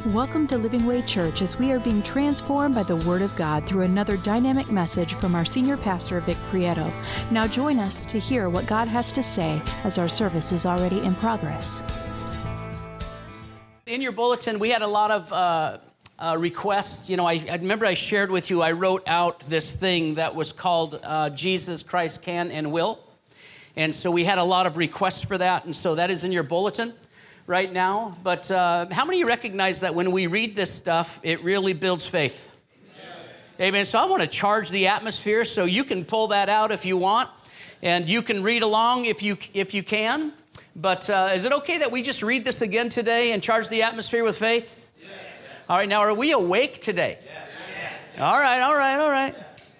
Welcome to Living Way Church as we are being transformed by the Word of God through another dynamic message from our senior pastor, Vic Prieto. Now join us to hear what God has to say as our service is already in progress. In your bulletin, we had a lot of requests. You know, I remember I shared with you, I wrote out this thing that was called Jesus Christ Can and Will. And so we had a lot of requests for that, and so that is in your bulletin right now. But how many of you recognize that when we read this stuff, it really builds faith? Yes. Amen. So I want to charge the atmosphere, so you can pull that out if you want, and you can read along if you can. But is it okay that we just read this again today and charge the atmosphere with faith? Yes. All right, now are we awake today? Yes. All right.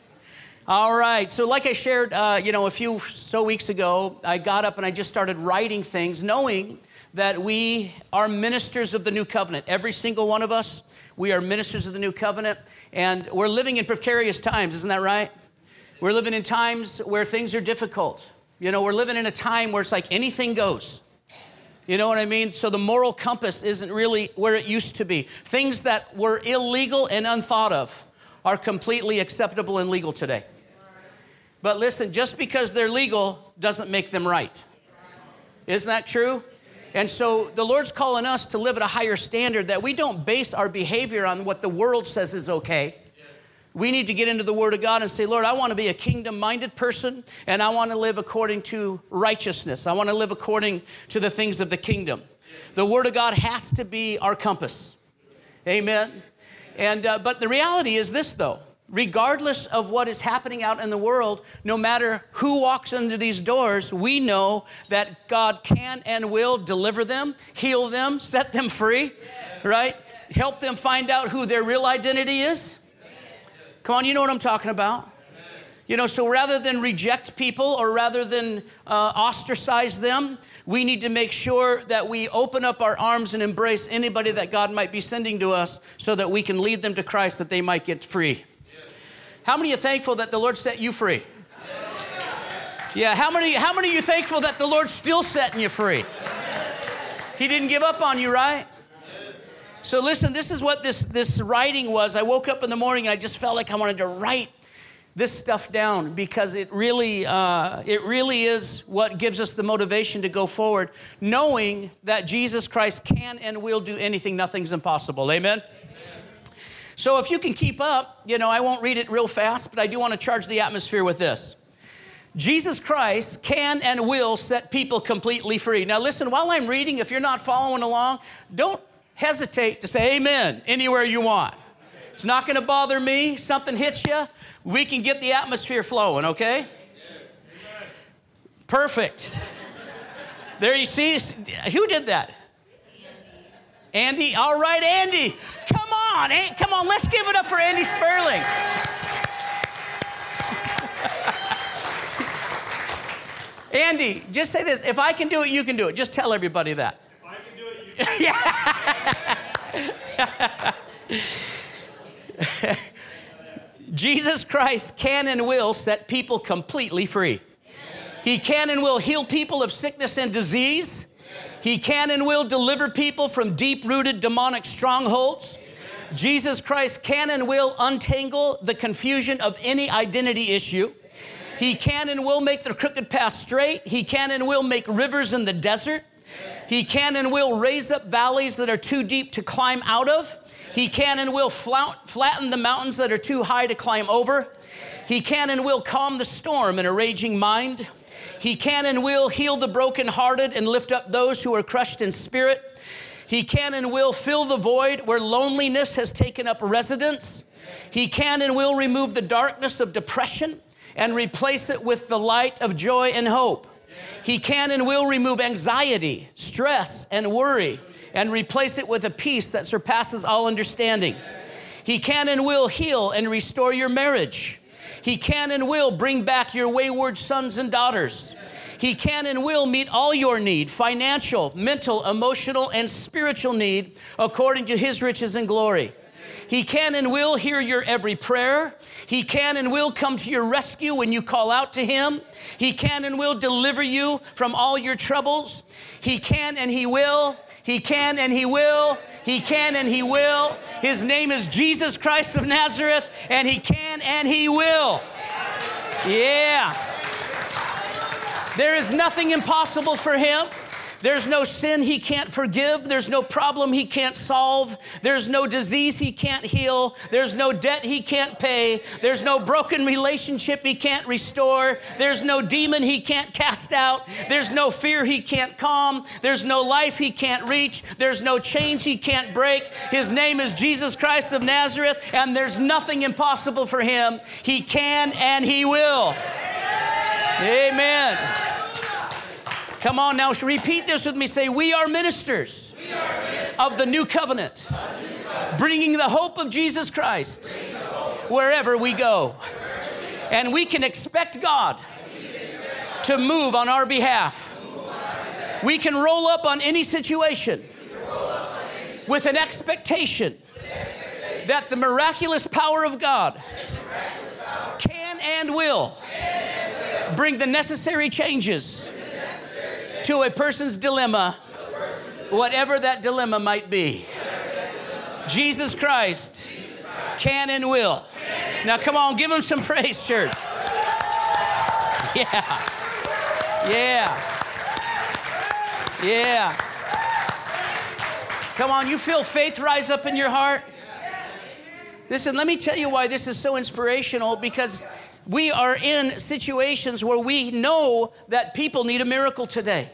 All right, so like I shared, a few weeks ago, I got up and I just started writing things, knowing that we are ministers of the new covenant. Every single one of us, we are ministers of the new covenant, and we're living in precarious times, isn't that right? We're living in times where things are difficult. You know, we're living in a time where it's like anything goes. You know what I mean? So the moral compass isn't really where it used to be. Things that were illegal and unthought of are completely acceptable and legal today. But listen, just because they're legal doesn't make them right. Isn't that true? And so the Lord's calling us to live at a higher standard, that we don't base our behavior on what the world says is okay. We need to get into the Word of God and say, Lord, I want to be a kingdom-minded person, and I want to live according to righteousness. I want to live according to the things of the kingdom. The Word of God has to be our compass. Amen. And but the reality is this, though. Regardless of what is happening out in the world, no matter who walks into these doors, we know that God can and will deliver them, heal them, set them free, right? Help them find out who their real identity is. Come on, you know what I'm talking about. You know, so rather than reject people or rather than ostracize them, we need to make sure that we open up our arms and embrace anybody that God might be sending to us so that we can lead them to Christ, that they might get free. How many are thankful that the Lord set you free? Yeah, how many are you thankful that the Lord's still setting you free? He didn't give up on you, right? So listen, this is what this writing was. I woke up in the morning and I just felt like I wanted to write this stuff down because it really is what gives us the motivation to go forward, knowing that Jesus Christ can and will do anything. Nothing's impossible. Amen? So if you can keep up, you know, I won't read it real fast, but I do want to charge the atmosphere with this. Jesus Christ can and will set people completely free. Now listen, while I'm reading, if you're not following along, don't hesitate to say amen anywhere you want. It's not going to bother me. Something hits you, we can get the atmosphere flowing, okay? Perfect. There you see, who did that? Andy. All right, Andy. Come on, let's give it up for Andy Sperling. Andy, just say this. If I can do it, you can do it. Just tell everybody that. If I can do it, you can. Jesus Christ can and will set people completely free. He can and will heal people of sickness and disease. He can and will deliver people from deep-rooted demonic strongholds. Jesus Christ can and will untangle the confusion of any identity issue. He can and will make the crooked path straight. He can and will make rivers in the desert. He can and will raise up valleys that are too deep to climb out of. He can and will flatten the mountains that are too high to climb over. He can and will calm the storm in a raging mind. He can and will heal the brokenhearted and lift up those who are crushed in spirit. He can and will fill the void where loneliness has taken up residence. He can and will remove the darkness of depression and replace it with the light of joy and hope. He can and will remove anxiety, stress, and worry and replace it with a peace that surpasses all understanding. He can and will heal and restore your marriage. He can and will bring back your wayward sons and daughters. He can and will meet all your need, financial, mental, emotional, and spiritual need, according to his riches and glory. He can and will hear your every prayer. He can and will come to your rescue when you call out to him. He can and will deliver you from all your troubles. He can and he will He can and He will. He can and He will. His name is Jesus Christ of Nazareth, and He can and He will. Yeah. There is nothing impossible for Him. There's no sin He can't forgive. There's no problem He can't solve. There's no disease He can't heal. There's no debt He can't pay. There's no broken relationship He can't restore. There's no demon He can't cast out. There's no fear He can't calm. There's no life He can't reach. There's no chains He can't break. His name is Jesus Christ of Nazareth, and there's nothing impossible for Him. He can and He will. Amen. Come on now, repeat this with me. Say, we are ministers of the new covenant, bringing the hope of Jesus Christ wherever we go. And we can expect God to move on our behalf. We can roll up on any situation with an expectation that the miraculous power of God can and will bring the necessary changes to a person's dilemma, whatever that dilemma might be. Jesus Christ can and will. Now come on, give Him some praise, church. Yeah. Yeah. Yeah. Come on, you feel faith rise up in your heart? Listen, let me tell you why this is so inspirational, because we are in situations where we know that people need a miracle today.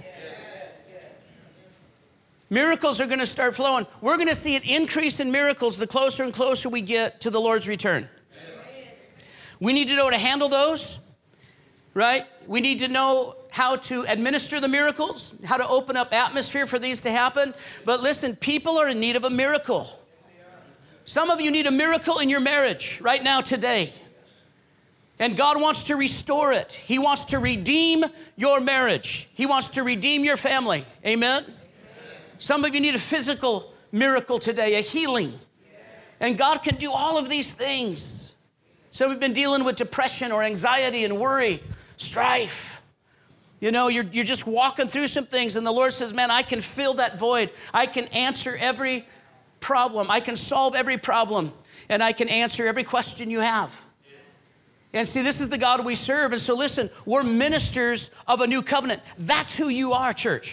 Miracles are going to start flowing. We're going to see an increase in miracles the closer and closer we get to the Lord's return. We need to know how to handle those, right? We need to know how to administer the miracles, how to open up atmosphere for these to happen. But listen, people are in need of a miracle. Some of you need a miracle in your marriage right now today. And God wants to restore it. He wants to redeem your marriage. He wants to redeem your family. Amen? Some of you need a physical miracle today, a healing. And God can do all of these things. Some of you have been dealing with depression or anxiety and worry, strife. You know, you're just walking through some things, and the Lord says, man, I can fill that void. I can answer every problem. I can solve every problem, and I can answer every question you have. And see, this is the God we serve. And so listen, we're ministers of a new covenant. That's who you are, church.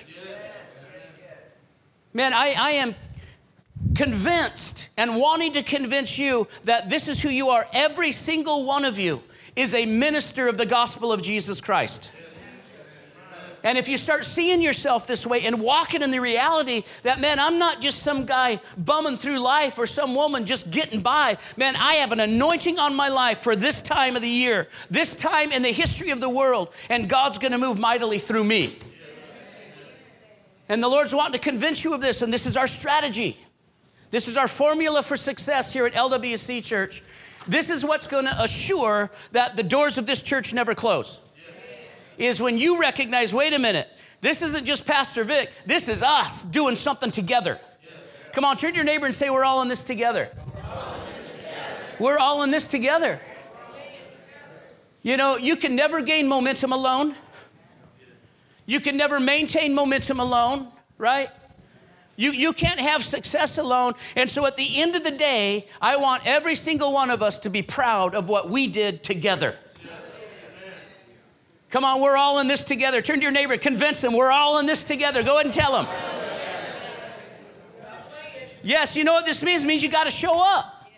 Man, I am convinced and wanting to convince you that this is who you are. Every single one of you is a minister of the gospel of Jesus Christ. And if you start seeing yourself this way and walking in the reality that, man, I'm not just some guy bumming through life or some woman just getting by. Man, I have an anointing on my life for this time of the year, this time in the history of the world, and God's going to move mightily through me. And the Lord's wanting to convince you of this, and this is our strategy. This is our formula for success here at LWC Church. This is what's going to assure that the doors of this church never close. Is when you recognize, wait a minute, this isn't just Pastor Vic, this is us doing something together. Come on, turn to your neighbor and say, we're all in this together. We're all in this together. You know, you can never gain momentum alone. You can never maintain momentum alone, right? You can't have success alone. And so at the end of the day, I want every single one of us to be proud of what we did together. Come on, we're all in this together. Turn to your neighbor, convince them we're all in this together. Go ahead and tell them. Yes, you know what this means? It means you got to show up.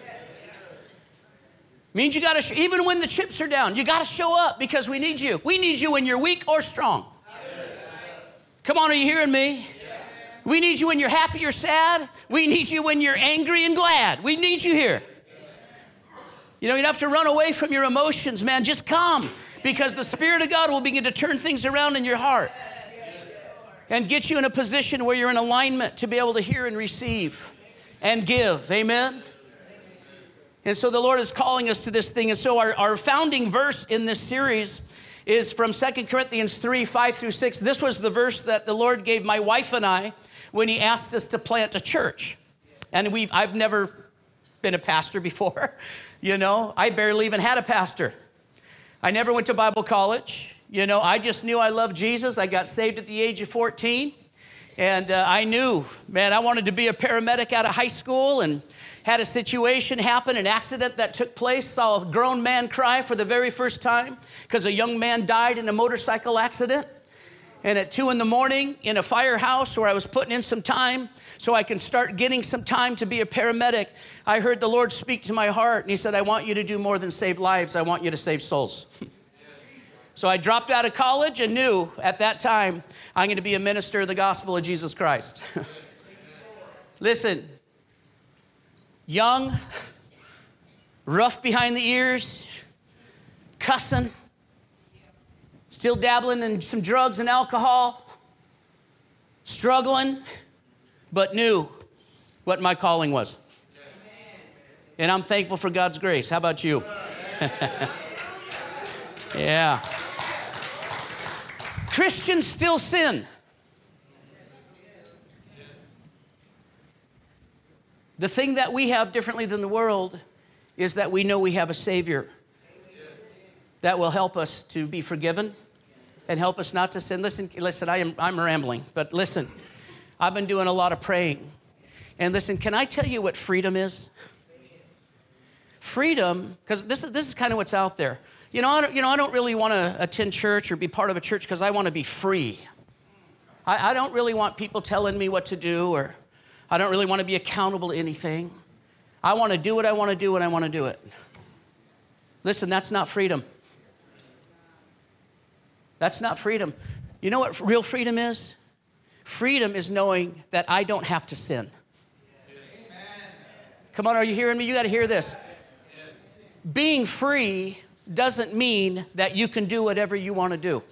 Means you got to, even when the chips are down, you got to show up because we need you. We need you when you're weak or strong. Come on, are you hearing me? We need you when you're happy or sad. We need you when you're angry and glad. We need you here. You know, you don't have to run away from your emotions, man. Just come. Because the Spirit of God will begin to turn things around in your heart and get you in a position where you're in alignment to be able to hear and receive and give. Amen? And so the Lord is calling us to this thing. And so our founding verse in this series is from 2 Corinthians 3, 5 through 6. This was the verse that the Lord gave my wife and I when He asked us to plant a church. And I've never been a pastor before. You know, I barely even had a pastor. I never went to Bible college. You know, I just knew I loved Jesus. I got saved at the age of 14. And I knew, man, I wanted to be a paramedic out of high school, and had a situation happen, an accident that took place, saw a grown man cry for the very first time because a young man died in a motorcycle accident. And at 2 a.m. in a firehouse where I was putting in some time so I can start getting some time to be a paramedic, I heard the Lord speak to my heart, and he said, I want you to do more than save lives. I want you to save souls. So I dropped out of college and knew at that time I'm going to be a minister of the gospel of Jesus Christ. Listen, young, rough behind the ears, cussing, still dabbling in some drugs and alcohol, struggling, but knew what my calling was. And I'm thankful for God's grace. How about you? Yeah. Christians still sin. The thing that we have differently than the world is that we know we have a Savior that will help us to be forgiven and help us not to sin. Listen, I'm rambling, but listen, I've been doing a lot of praying. And listen, can I tell you what freedom is? Freedom, because this is kind of what's out there. I don't really want to attend church or be part of a church because I want to be free. I don't really want people telling me what to do, or I don't really want to be accountable to anything. I want to do what I want to do when I want to do it. Listen, that's not freedom. That's not freedom. You know what real freedom is? Freedom is knowing that I don't have to sin. Come on, are you hearing me? You got to hear this. Being free doesn't mean that you can do whatever you want to do.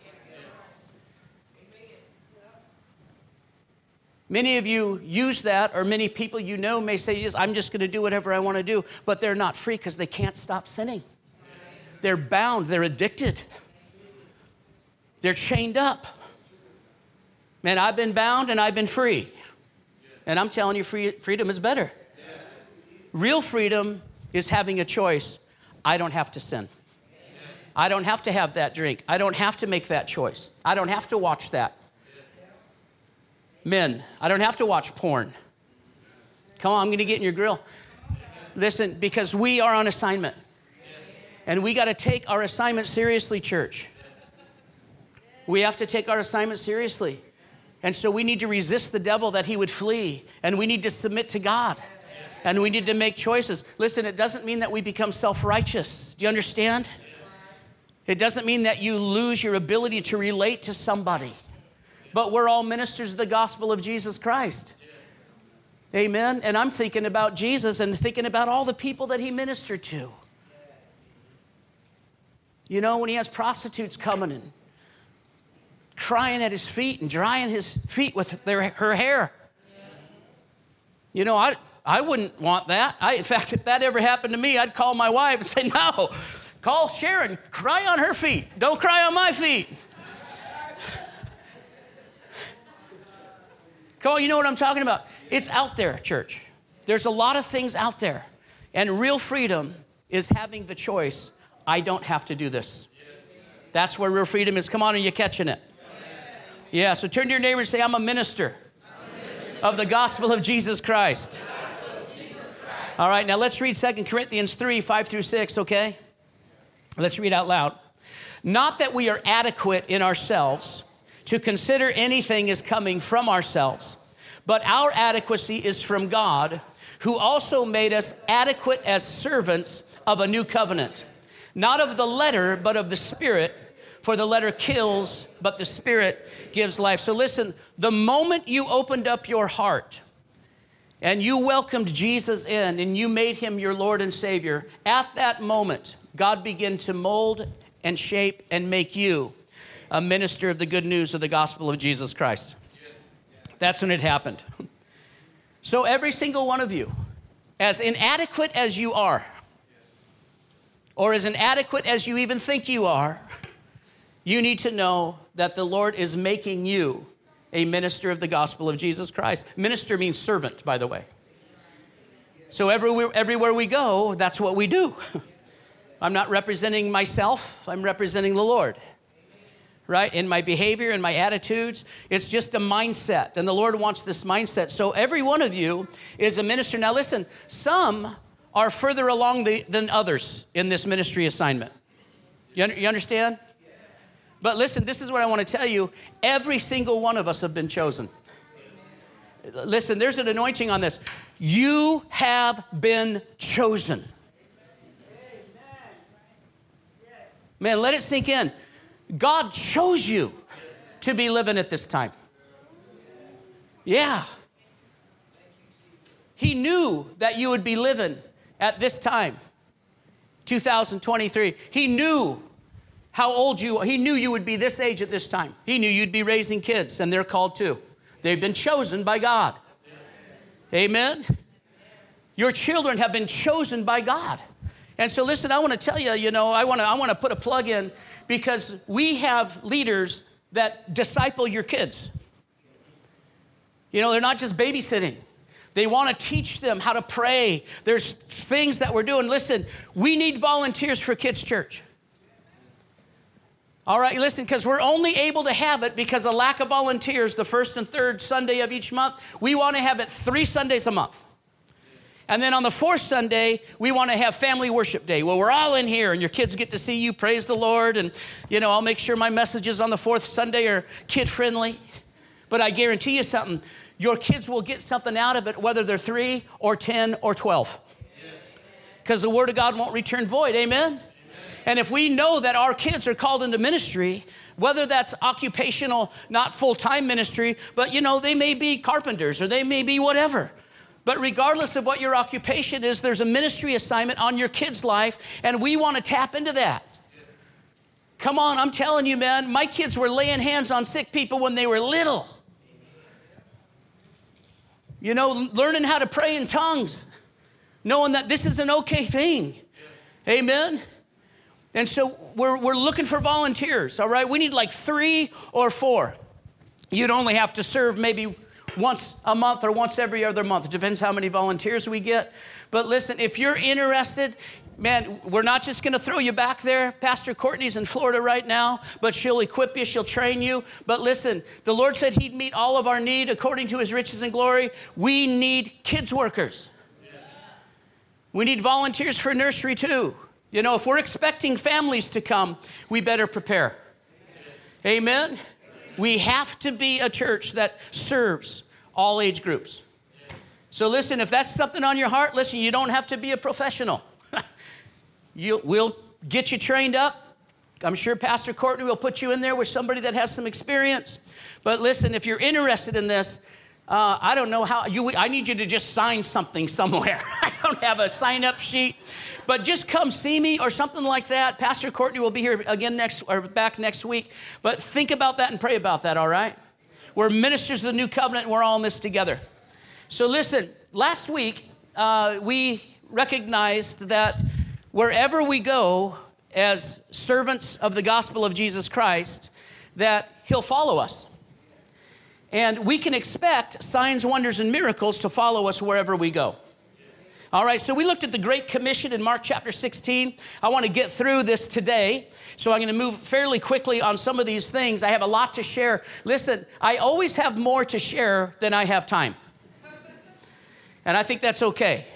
Many of you use that, or many people you know may say, yes, I'm just going to do whatever I want to do, but they're not free because they can't stop sinning. They're bound, they're addicted. They're chained up. Man, I've been bound and I've been free. And I'm telling you, freedom is better. Real freedom is having a choice. I don't have to sin. I don't have to have that drink. I don't have to make that choice. I don't have to watch that. Men, I don't have to watch porn. Come on, I'm going to get in your grill. Listen, because we are on assignment. And we got to take our assignment seriously, church. We have to take our assignment seriously. And so we need to resist the devil that he would flee. And we need to submit to God. And we need to make choices. Listen, it doesn't mean that we become self-righteous. Do you understand? It doesn't mean that you lose your ability to relate to somebody. But we're all ministers of the gospel of Jesus Christ. Amen? And I'm thinking about Jesus and thinking about all the people that he ministered to. You know, when he has prostitutes coming and crying at his feet and drying his feet with her hair. You know, I wouldn't want that. In fact, if that ever happened to me, I'd call my wife and say, no, call Sharon, cry on her feet. Don't cry on my feet. Come on, you know what I'm talking about. It's out there, church. There's a lot of things out there. And real freedom is having the choice, I don't have to do this. That's where real freedom is. Come on, are you catching it? Yeah, so turn to your neighbor and say, I'm a minister of the gospel of Jesus Christ. All right, now let's read 2 Corinthians 3, 5 through 6, okay? Let's read out loud. Not that we are adequate in ourselves to consider anything as coming from ourselves, but our adequacy is from God, who also made us adequate as servants of a new covenant, not of the letter, but of the Spirit, for the letter kills, but the Spirit gives life. So listen, the moment you opened up your heart and you welcomed Jesus in and you made him your Lord and Savior, at that moment, God began to mold and shape and make you a minister of the good news of the gospel of Jesus Christ. That's when it happened. So every single one of you, as inadequate as you are, or as inadequate as you even think you are, you need to know that the Lord is making you a minister of the gospel of Jesus Christ. Minister means servant, by the way. So everywhere we go, that's what we do. I'm not representing myself. I'm representing the Lord. right? In my behavior and my attitudes. It's just a mindset, and the Lord wants this mindset. So every one of you is a minister. Now listen, some are further along than others in this ministry assignment. You understand? But listen, this is what I want to tell you. Every single one of us have been chosen. Listen, there's an anointing on this. You have been chosen. Man, let it sink in. God chose you to be living at this time. Yeah. He knew that you would be living at this time, 2023. He knew how old you are. He knew you would be this age at this time. He knew you'd be raising kids, and they're called too. They've been chosen by God. Amen? Your children have been chosen by God. And so listen, I want to tell you, I want to put a plug in, because we have leaders that disciple your kids. They're not just babysitting. They want to teach them how to pray. There's things that we're doing. Listen, we need volunteers for Kids Church. All right, listen, because we're only able to have it because of lack of volunteers the first and third Sunday of each month. We want to have it 3 Sundays a month. And then on the 4th Sunday, we want to have Family Worship Day. Well, we're all in here, and your kids get to see you, praise the Lord. And, I'll make sure my messages on the 4th Sunday are kid-friendly. But I guarantee you something. Your kids will get something out of it, whether they're 3 or 10 or 12. Because the Word of God won't return void. Amen? And if we know that our kids are called into ministry, whether that's occupational, not full-time ministry, but, they may be carpenters or they may be whatever. But regardless of what your occupation is, there's a ministry assignment on your kid's life, and we want to tap into that. Come on, I'm telling you, man, my kids were laying hands on sick people when they were little. Learning how to pray in tongues, knowing that this is an okay thing. Amen? And so we're looking for volunteers, all right? We need like 3 or 4. You'd only have to serve maybe once a month or once every other month. It depends how many volunteers we get. But listen, if you're interested, man, we're not just going to throw you back there. Pastor Courtney's in Florida right now, but she'll equip you, she'll train you. But listen, the Lord said he'd meet all of our need according to his riches and glory. We need kids workers. We need volunteers for nursery too. If we're expecting families to come, we better prepare. Amen? We have to be a church that serves all age groups. So listen, if that's something on your heart, listen, you don't have to be a professional. We'll get you trained up. I'm sure Pastor Courtney will put you in there with somebody that has some experience. But listen, if you're interested in this, I don't know how, I need you to just sign something somewhere. I don't have a sign-up sheet. But just come see me or something like that. Pastor Courtney will be here again back next week. But think about that and pray about that, all right? We're ministers of the new covenant, and we're all in this together. So listen, last week, we recognized that wherever we go as servants of the gospel of Jesus Christ, that he'll follow us. And we can expect signs, wonders, and miracles to follow us wherever we go. All right, so we looked at the Great Commission in Mark chapter 16. I want to get through this today, so I'm going to move fairly quickly on some of these things. I have a lot to share. Listen, I always have more to share than I have time. And I think that's okay.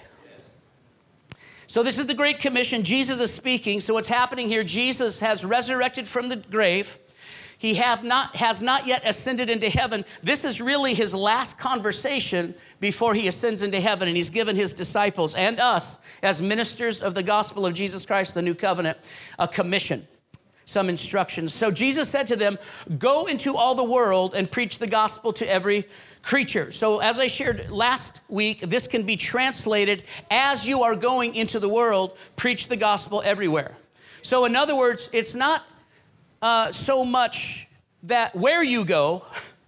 So this is the Great Commission. Jesus is speaking. So what's happening here, Jesus has resurrected from the grave. He has not yet ascended into heaven. This is really his last conversation before he ascends into heaven, and he's given his disciples and us as ministers of the gospel of Jesus Christ, the new covenant, a commission, some instructions. So Jesus said to them, go into all the world and preach the gospel to every creature. So as I shared last week, this can be translated, as you are going into the world, preach the gospel everywhere. So in other words, it's not so much that where you go,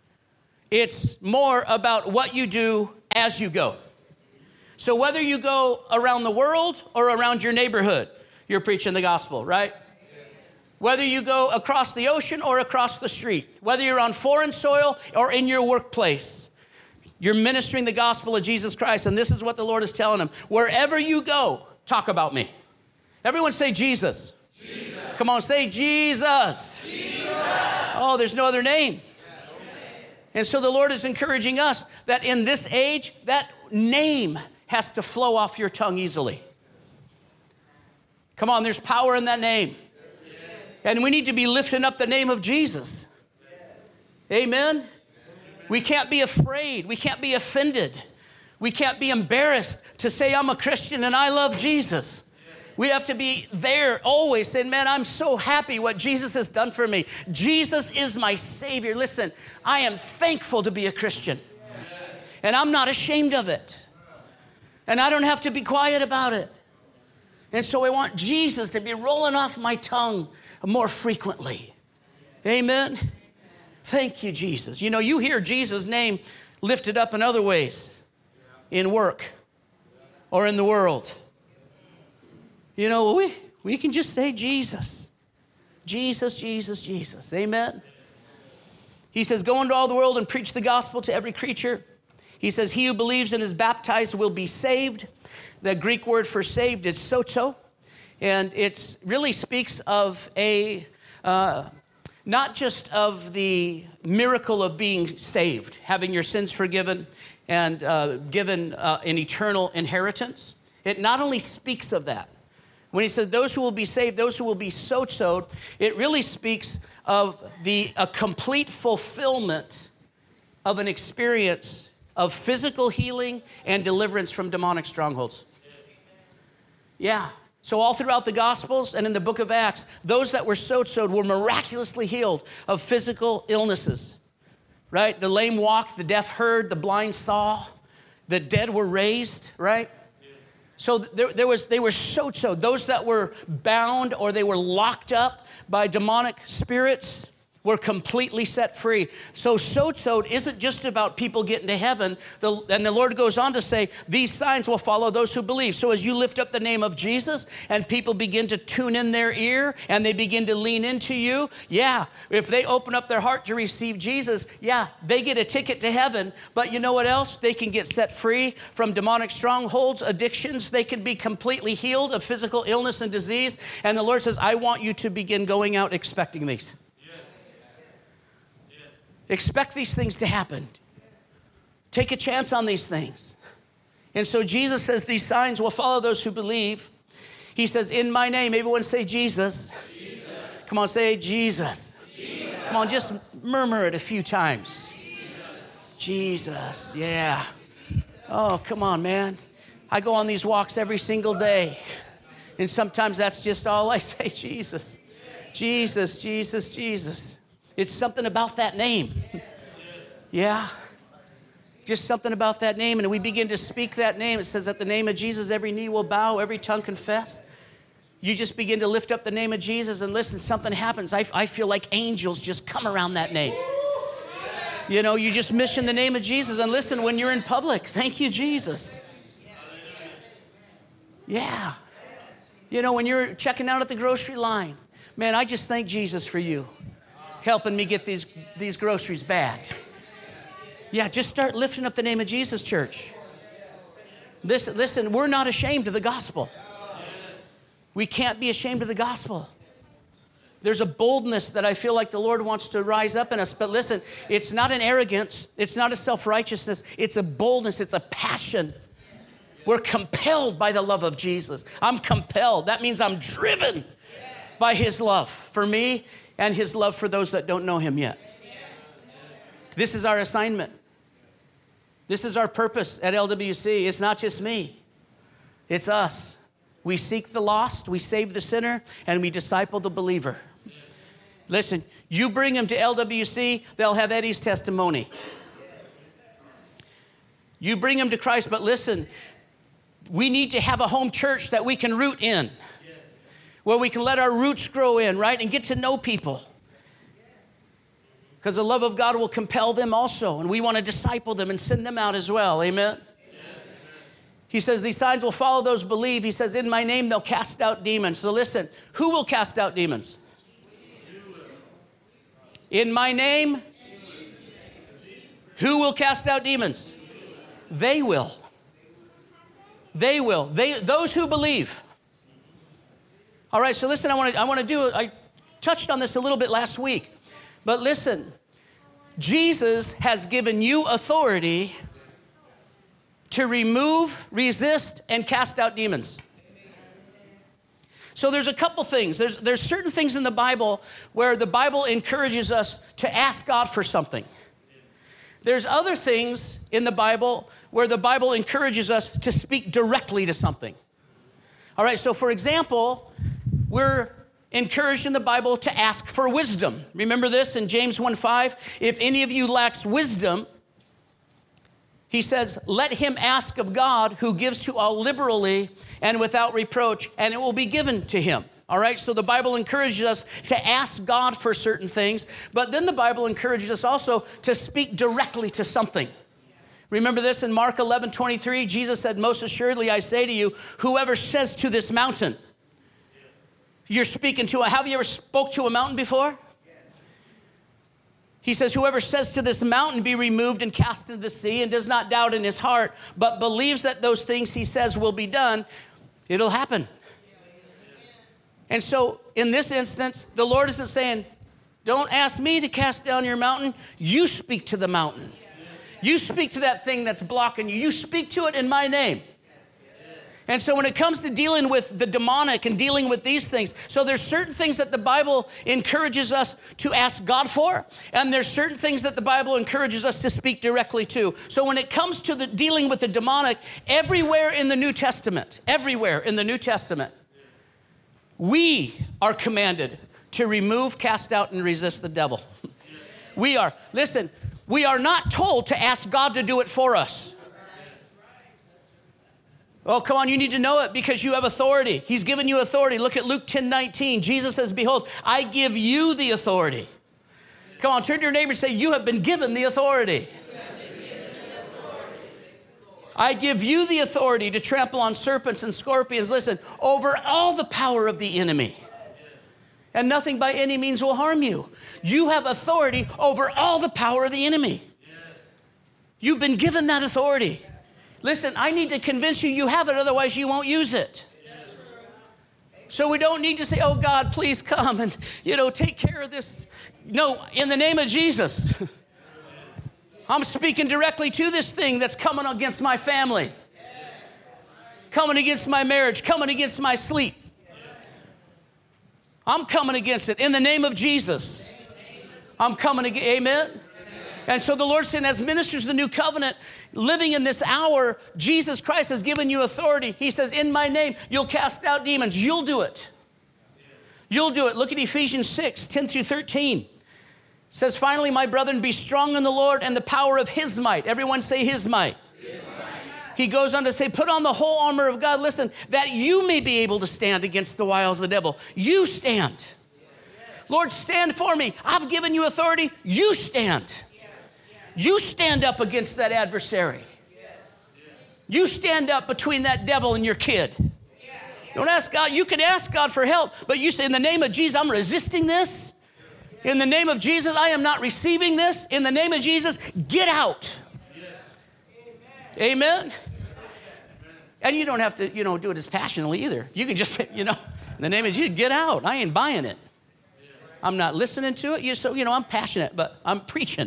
it's more about what you do as you go. So whether you go around the world or around your neighborhood, you're preaching the gospel, right? Whether you go across the ocean or across the street, whether you're on foreign soil or in your workplace, you're ministering the gospel of Jesus Christ. And this is what the Lord is telling them. Wherever you go, talk about me. Everyone say Jesus. Jesus. Come on, say Jesus. Jesus. Oh, there's no other name. And so the Lord is encouraging us that in this age, that name has to flow off your tongue easily. Come on, there's power in that name. And we need to be lifting up the name of Jesus. Amen? We can't be afraid. We can't be offended. We can't be embarrassed to say, I'm a Christian and I love Jesus. We have to be there always saying, man, I'm so happy what Jesus has done for me. Jesus is my Savior. Listen, I am thankful to be a Christian. And I'm not ashamed of it. And I don't have to be quiet about it. And so I want Jesus to be rolling off my tongue more frequently. Amen? Thank you, Jesus. You know, you hear Jesus' name lifted up in other ways. In work or in the world. You know, we can just say Jesus. Jesus, Jesus, Jesus. Amen? He says, go into all the world and preach the gospel to every creature. He says, he who believes and is baptized will be saved. The Greek word for saved is sozo. And it really speaks of not just of the miracle of being saved, having your sins forgiven and given an eternal inheritance. It not only speaks of that. When he says those who will be saved, those who will be sozoed, it really speaks of a complete fulfillment of an experience of physical healing and deliverance from demonic strongholds. Yeah. So all throughout the Gospels and in the book of Acts, those that were sozoed were miraculously healed of physical illnesses, right? The lame walked, the deaf heard, the blind saw, the dead were raised, right? So they were sozoed. Those that were bound or they were locked up by demonic spirits were completely set free. So sozoed isn't just about people getting to heaven. And the Lord goes on to say, these signs will follow those who believe. So as you lift up the name of Jesus and people begin to tune in their ear and they begin to lean into you, yeah, if they open up their heart to receive Jesus, yeah, they get a ticket to heaven. But you know what else? They can get set free from demonic strongholds, addictions. They can be completely healed of physical illness and disease. And the Lord says, I want you to begin going out expecting these. Expect these things to happen. Take a chance on these things. And so Jesus says these signs will follow those who believe. He says, in my name, everyone say Jesus. Jesus. Come on, say Jesus. Jesus. Come on, just murmur it a few times. Jesus, yeah. Oh, come on, man. I go on these walks every single day. And sometimes that's just all I say, Jesus. Jesus, Jesus, Jesus. It's something about that name. Yeah. Just something about that name. And we begin to speak that name. It says, at the name of Jesus, every knee will bow, every tongue confess. You just begin to lift up the name of Jesus and listen, something happens. I feel like angels just come around that name. You know, you just mention the name of Jesus and listen when you're in public. Thank you, Jesus. Yeah. You know, when you're checking out at the grocery line, man, I just thank Jesus for you helping me get these groceries bagged. Yeah, just start lifting up the name of Jesus, church. Listen, we're not ashamed of the gospel. We can't be ashamed of the gospel. There's a boldness that I feel like the Lord wants to rise up in us. But listen, it's not an arrogance. It's not a self-righteousness. It's a boldness. It's a passion. We're compelled by the love of Jesus. I'm compelled. That means I'm driven by his love for me and his love for those that don't know him yet. This is our assignment. This is our purpose at LWC. It's not just me. It's us. We seek the lost, we save the sinner, and we disciple the believer. Listen, you bring them to LWC, they'll have Eddie's testimony. You bring them to Christ, but listen, we need to have a home church that we can root in, where we can let our roots grow in, right, and get to know people. Because the love of God will compel them also, and we want to disciple them and send them out as well, amen? He says, these signs will follow those who believe. He says, in my name, they'll cast out demons. So listen, who will cast out demons? In my name, who will cast out demons? They will. They will. Those who believe. All right, so listen, I touched on this a little bit last week. But listen, Jesus has given you authority to remove, resist, and cast out demons. So there's a couple things. There's certain things in the Bible where the Bible encourages us to ask God for something. There's other things in the Bible where the Bible encourages us to speak directly to something. All right, so for example, we're encouraged in the Bible to ask for wisdom. Remember this in James 1:5? If any of you lacks wisdom, he says, let him ask of God who gives to all liberally and without reproach, and it will be given to him. All right, so the Bible encourages us to ask God for certain things, but then the Bible encourages us also to speak directly to something. Remember this in Mark 11:23, Jesus said, most assuredly I say to you, whoever says to this mountain, you're speaking to have you ever spoke to a mountain before? He says, whoever says to this mountain, be removed and cast into the sea, and does not doubt in his heart, but believes that those things he says will be done, it'll happen. And so in this instance, the Lord isn't saying, don't ask me to cast down your mountain. You speak to the mountain. You speak to that thing that's blocking you. You speak to it in my name. And so when it comes to dealing with the demonic and dealing with these things, so there's certain things that the Bible encourages us to ask God for, and there's certain things that the Bible encourages us to speak directly to. So when it comes to the dealing with the demonic, everywhere in the New Testament, we are commanded to remove, cast out, and resist the devil. We are. Listen, we are not told to ask God to do it for us. Oh, come on, you need to know it because you have authority. He's given you authority. Look at Luke 10:19. Jesus says, behold, I give you the authority. Come on, turn to your neighbor and say, you have been given the authority. I give you the authority to trample on serpents and scorpions, listen, over all the power of the enemy. And nothing by any means will harm you. You have authority over all the power of the enemy. You've been given that authority. Listen, I need to convince you you have it, otherwise you won't use it. So we don't need to say, oh, God, please come and, take care of this. No, in the name of Jesus, I'm speaking directly to this thing that's coming against my family, coming against my marriage, coming against my sleep. I'm coming against it in the name of Jesus. I'm coming against, amen? And so the Lord said, as ministers of the new covenant, living in this hour, Jesus Christ has given you authority. He says, in my name, you'll cast out demons. You'll do it. You'll do it. Look at Ephesians 6:10-13. It says, finally, my brethren, be strong in the Lord and the power of his might. Everyone say his might. He goes on to say, put on the whole armor of God, listen, that you may be able to stand against the wiles of the devil. You stand. Lord, stand for me. I've given you authority. You stand. You stand up against that adversary. You stand up between that devil and your kid. Don't ask God. You can ask God for help, but you say, in the name of Jesus, I'm resisting this. In the name of Jesus, I am not receiving this. In the name of Jesus, get out. Amen. And you don't have to, do it as passionately either. You can just, in the name of Jesus, get out. I ain't buying it. I'm not listening to it. So, I'm passionate, but I'm preaching.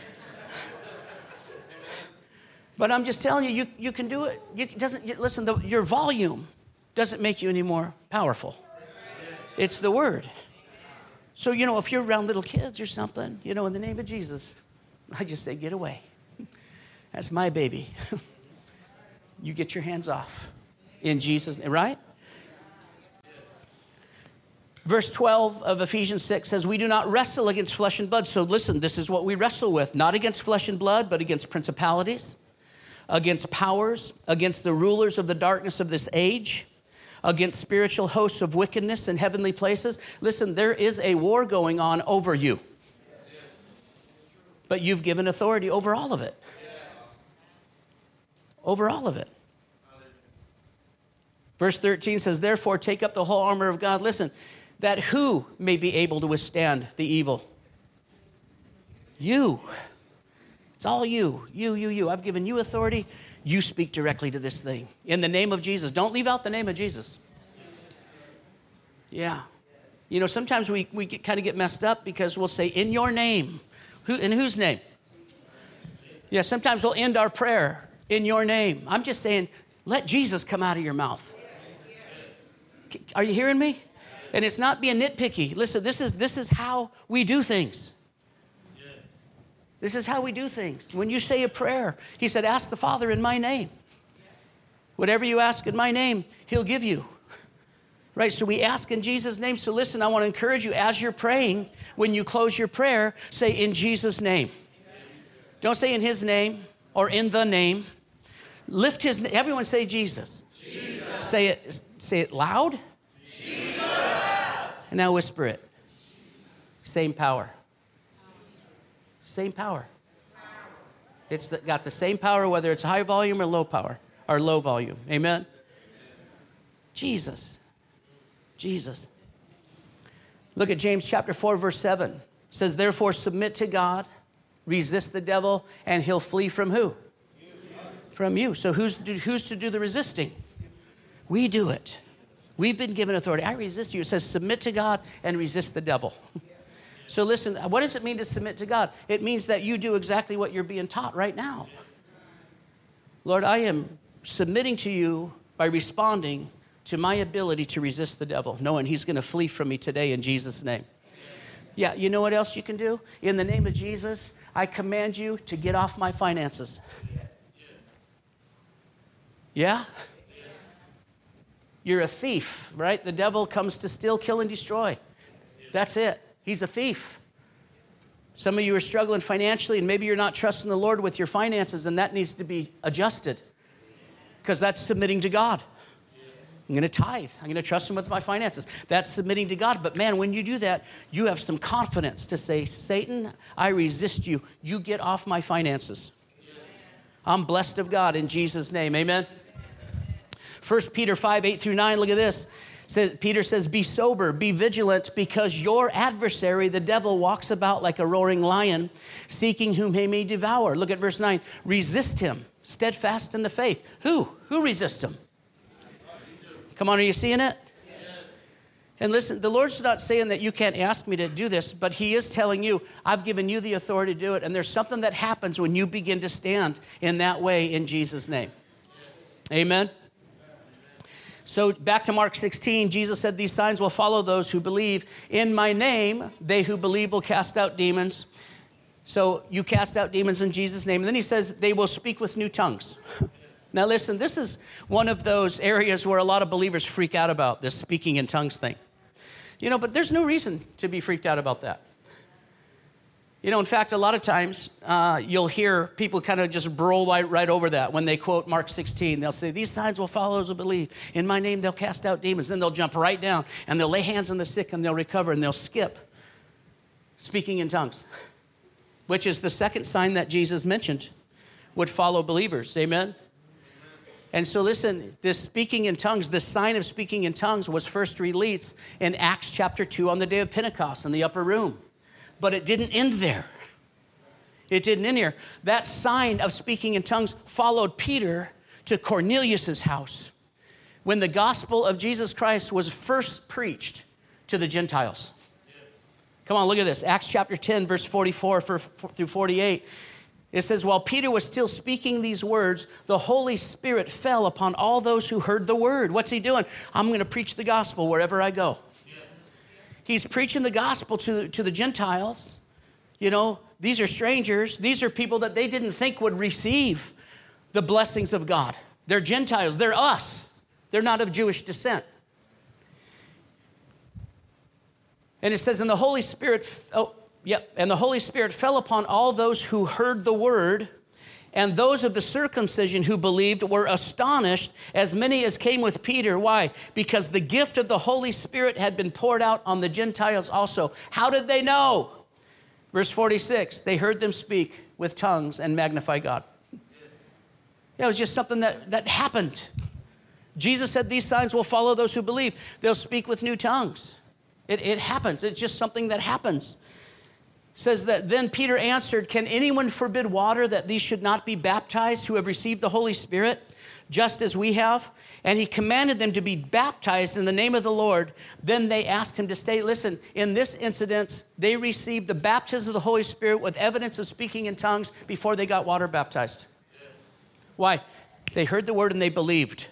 But I'm just telling you, you can do it. Your volume doesn't make you any more powerful. It's the word. So, if you're around little kids or something, in the name of Jesus, I just say, get away. That's my baby. You get your hands off in Jesus' name, right? Verse 12 of Ephesians 6 says, we do not wrestle against flesh and blood. So listen, this is what we wrestle with. Not against flesh and blood, but against principalities, against powers, against the rulers of the darkness of this age, against spiritual hosts of wickedness in heavenly places. Listen, there is a war going on over you. But you've given authority over all of it. Over all of it. Verse 13 says, therefore, take up the whole armor of God. Listen, that who may be able to withstand the evil? You. It's all you. You. I've given you authority. You speak directly to this thing. In the name of Jesus. Don't leave out the name of Jesus. Yeah. You know, sometimes we kind of get messed up because we'll say, in your name. In whose name? Yeah, sometimes we'll end our prayer, in your name. I'm just saying, let Jesus come out of your mouth. Are you hearing me? And it's not being nitpicky. Listen, this is how we do things. This is how we do things. When you say a prayer, he said, ask the Father in my name. Whatever you ask in my name, he'll give you. Right, so we ask in Jesus' name. So listen, I want to encourage you as you're praying, when you close your prayer, say in Jesus' name. Don't say in his name or in the name. Lift his name. Everyone say Jesus. Jesus. Say it loud. Jesus. And now whisper it. Same power. Same power. It's got the same power whether it's high volume or low power or low volume. Amen? Jesus. Jesus. Look at James chapter 4, verse 7. It says, therefore submit to God, resist the devil, and he'll flee from who? From you. So who's to do the resisting? We do it. We've been given authority. I resist you. It says submit to God and resist the devil. So listen, what does it mean to submit to God? It means that you do exactly what you're being taught right now. Lord, I am submitting to you by responding to my ability to resist the devil, knowing he's going to flee from me today in Jesus' name. Yeah, you know what else you can do? In the name of Jesus, I command you to get off my finances. Yeah? You're a thief, right? The devil comes to steal, kill, and destroy. That's it. He's a thief. Some of you are struggling financially, and maybe you're not trusting the Lord with your finances, and that needs to be adjusted because that's submitting to God. I'm going to tithe. I'm going to trust him with my finances. That's submitting to God. But man, when you do that, you have some confidence to say, Satan, I resist you. You get off my finances. I'm blessed of God in Jesus' name. Amen. 1 Peter 5, 8 through 9, look at this. Peter says, be sober, be vigilant, because your adversary, the devil, walks about like a roaring lion, seeking whom he may devour. Look at verse 9. Resist him, steadfast in the faith. Who resists him? Come on, are you seeing it? Yes. And listen, the Lord's not saying that you can't ask me to do this, but he is telling you, I've given you the authority to do it. And there's something that happens when you begin to stand in that way in Jesus' name. Yes. Amen. So back to Mark 16, Jesus said, these signs will follow those who believe. In my name, they who believe will cast out demons. So you cast out demons in Jesus' name. And then he says, they will speak with new tongues. Now listen, this is one of those areas where a lot of believers freak out about, this speaking in tongues thing. You know, but there's no reason to be freaked out about that. You know, in fact, a lot of times you'll hear people kind of just roll right over that when they quote Mark 16. They'll say, these signs will follow those who believe. In my name, they'll cast out demons. Then they'll jump right down and they'll lay hands on the sick and they'll recover and they'll skip speaking in tongues, which is the second sign that Jesus mentioned would follow believers. Amen? And so listen, this speaking in tongues, this sign of speaking in tongues was first released in Acts chapter 2 on the day of Pentecost in the upper room. But it didn't end there. It didn't end here. That sign of speaking in tongues followed Peter to Cornelius' house when the gospel of Jesus Christ was first preached to the Gentiles. Come on, look at this. Acts chapter 10, verse 44 through 48. It says, while Peter was still speaking these words, the Holy Spirit fell upon all those who heard the word. What's he doing? I'm going to preach the gospel wherever I go. Yeah. He's preaching the gospel to the Gentiles. You know, these are strangers. These are people that they didn't think would receive the blessings of God. They're Gentiles. They're us. They're not of Jewish descent. And it says, and the Holy Spirit... And the Holy Spirit fell upon all those who heard the word, and those of the circumcision who believed were astonished, as many as came with Peter. Why? Because the gift of the Holy Spirit had been poured out on the Gentiles also. How did they know? Verse 46, they heard them speak with tongues and magnify God. It was just something that happened. Jesus said these signs will follow those who believe. They'll speak with new tongues. It happens. It's just something that happens. Says that then Peter answered, can anyone forbid water that these should not be baptized who have received the Holy Spirit? just as we have. And he commanded them to be baptized in the name of the Lord. Then they asked him to stay. Listen, in this incident, they received the baptism of the Holy Spirit with evidence of speaking in tongues before they got water baptized. Why? They heard the word and they believed.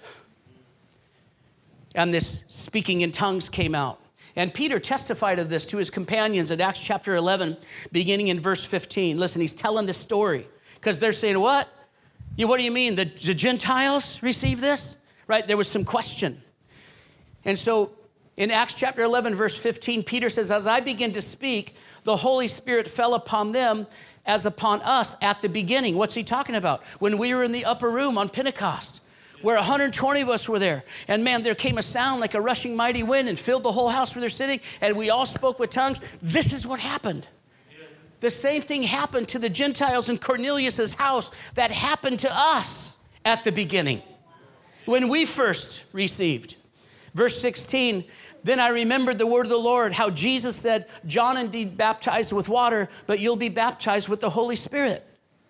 And this speaking in tongues came out. And Peter testified of this to his companions in Acts chapter 11, beginning in verse 15. Listen, he's telling this story because they're saying, what? What do you mean? The Gentiles receive this? Right? There was some question. And so in Acts chapter 11, verse 15, Peter says, as I begin to speak, the Holy Spirit fell upon them as upon us at the beginning. What's he talking about? When we were in the upper room on Pentecost, where 120 of us were there. And man, there came a sound like a rushing mighty wind and filled the whole house where they're sitting, and we all spoke with tongues. This is what happened. The same thing happened to the Gentiles in Cornelius' house that happened to us at the beginning when we first received. Verse 16, then I remembered the word of the Lord, how Jesus said, John indeed baptized with water, but you'll be baptized with the Holy Spirit.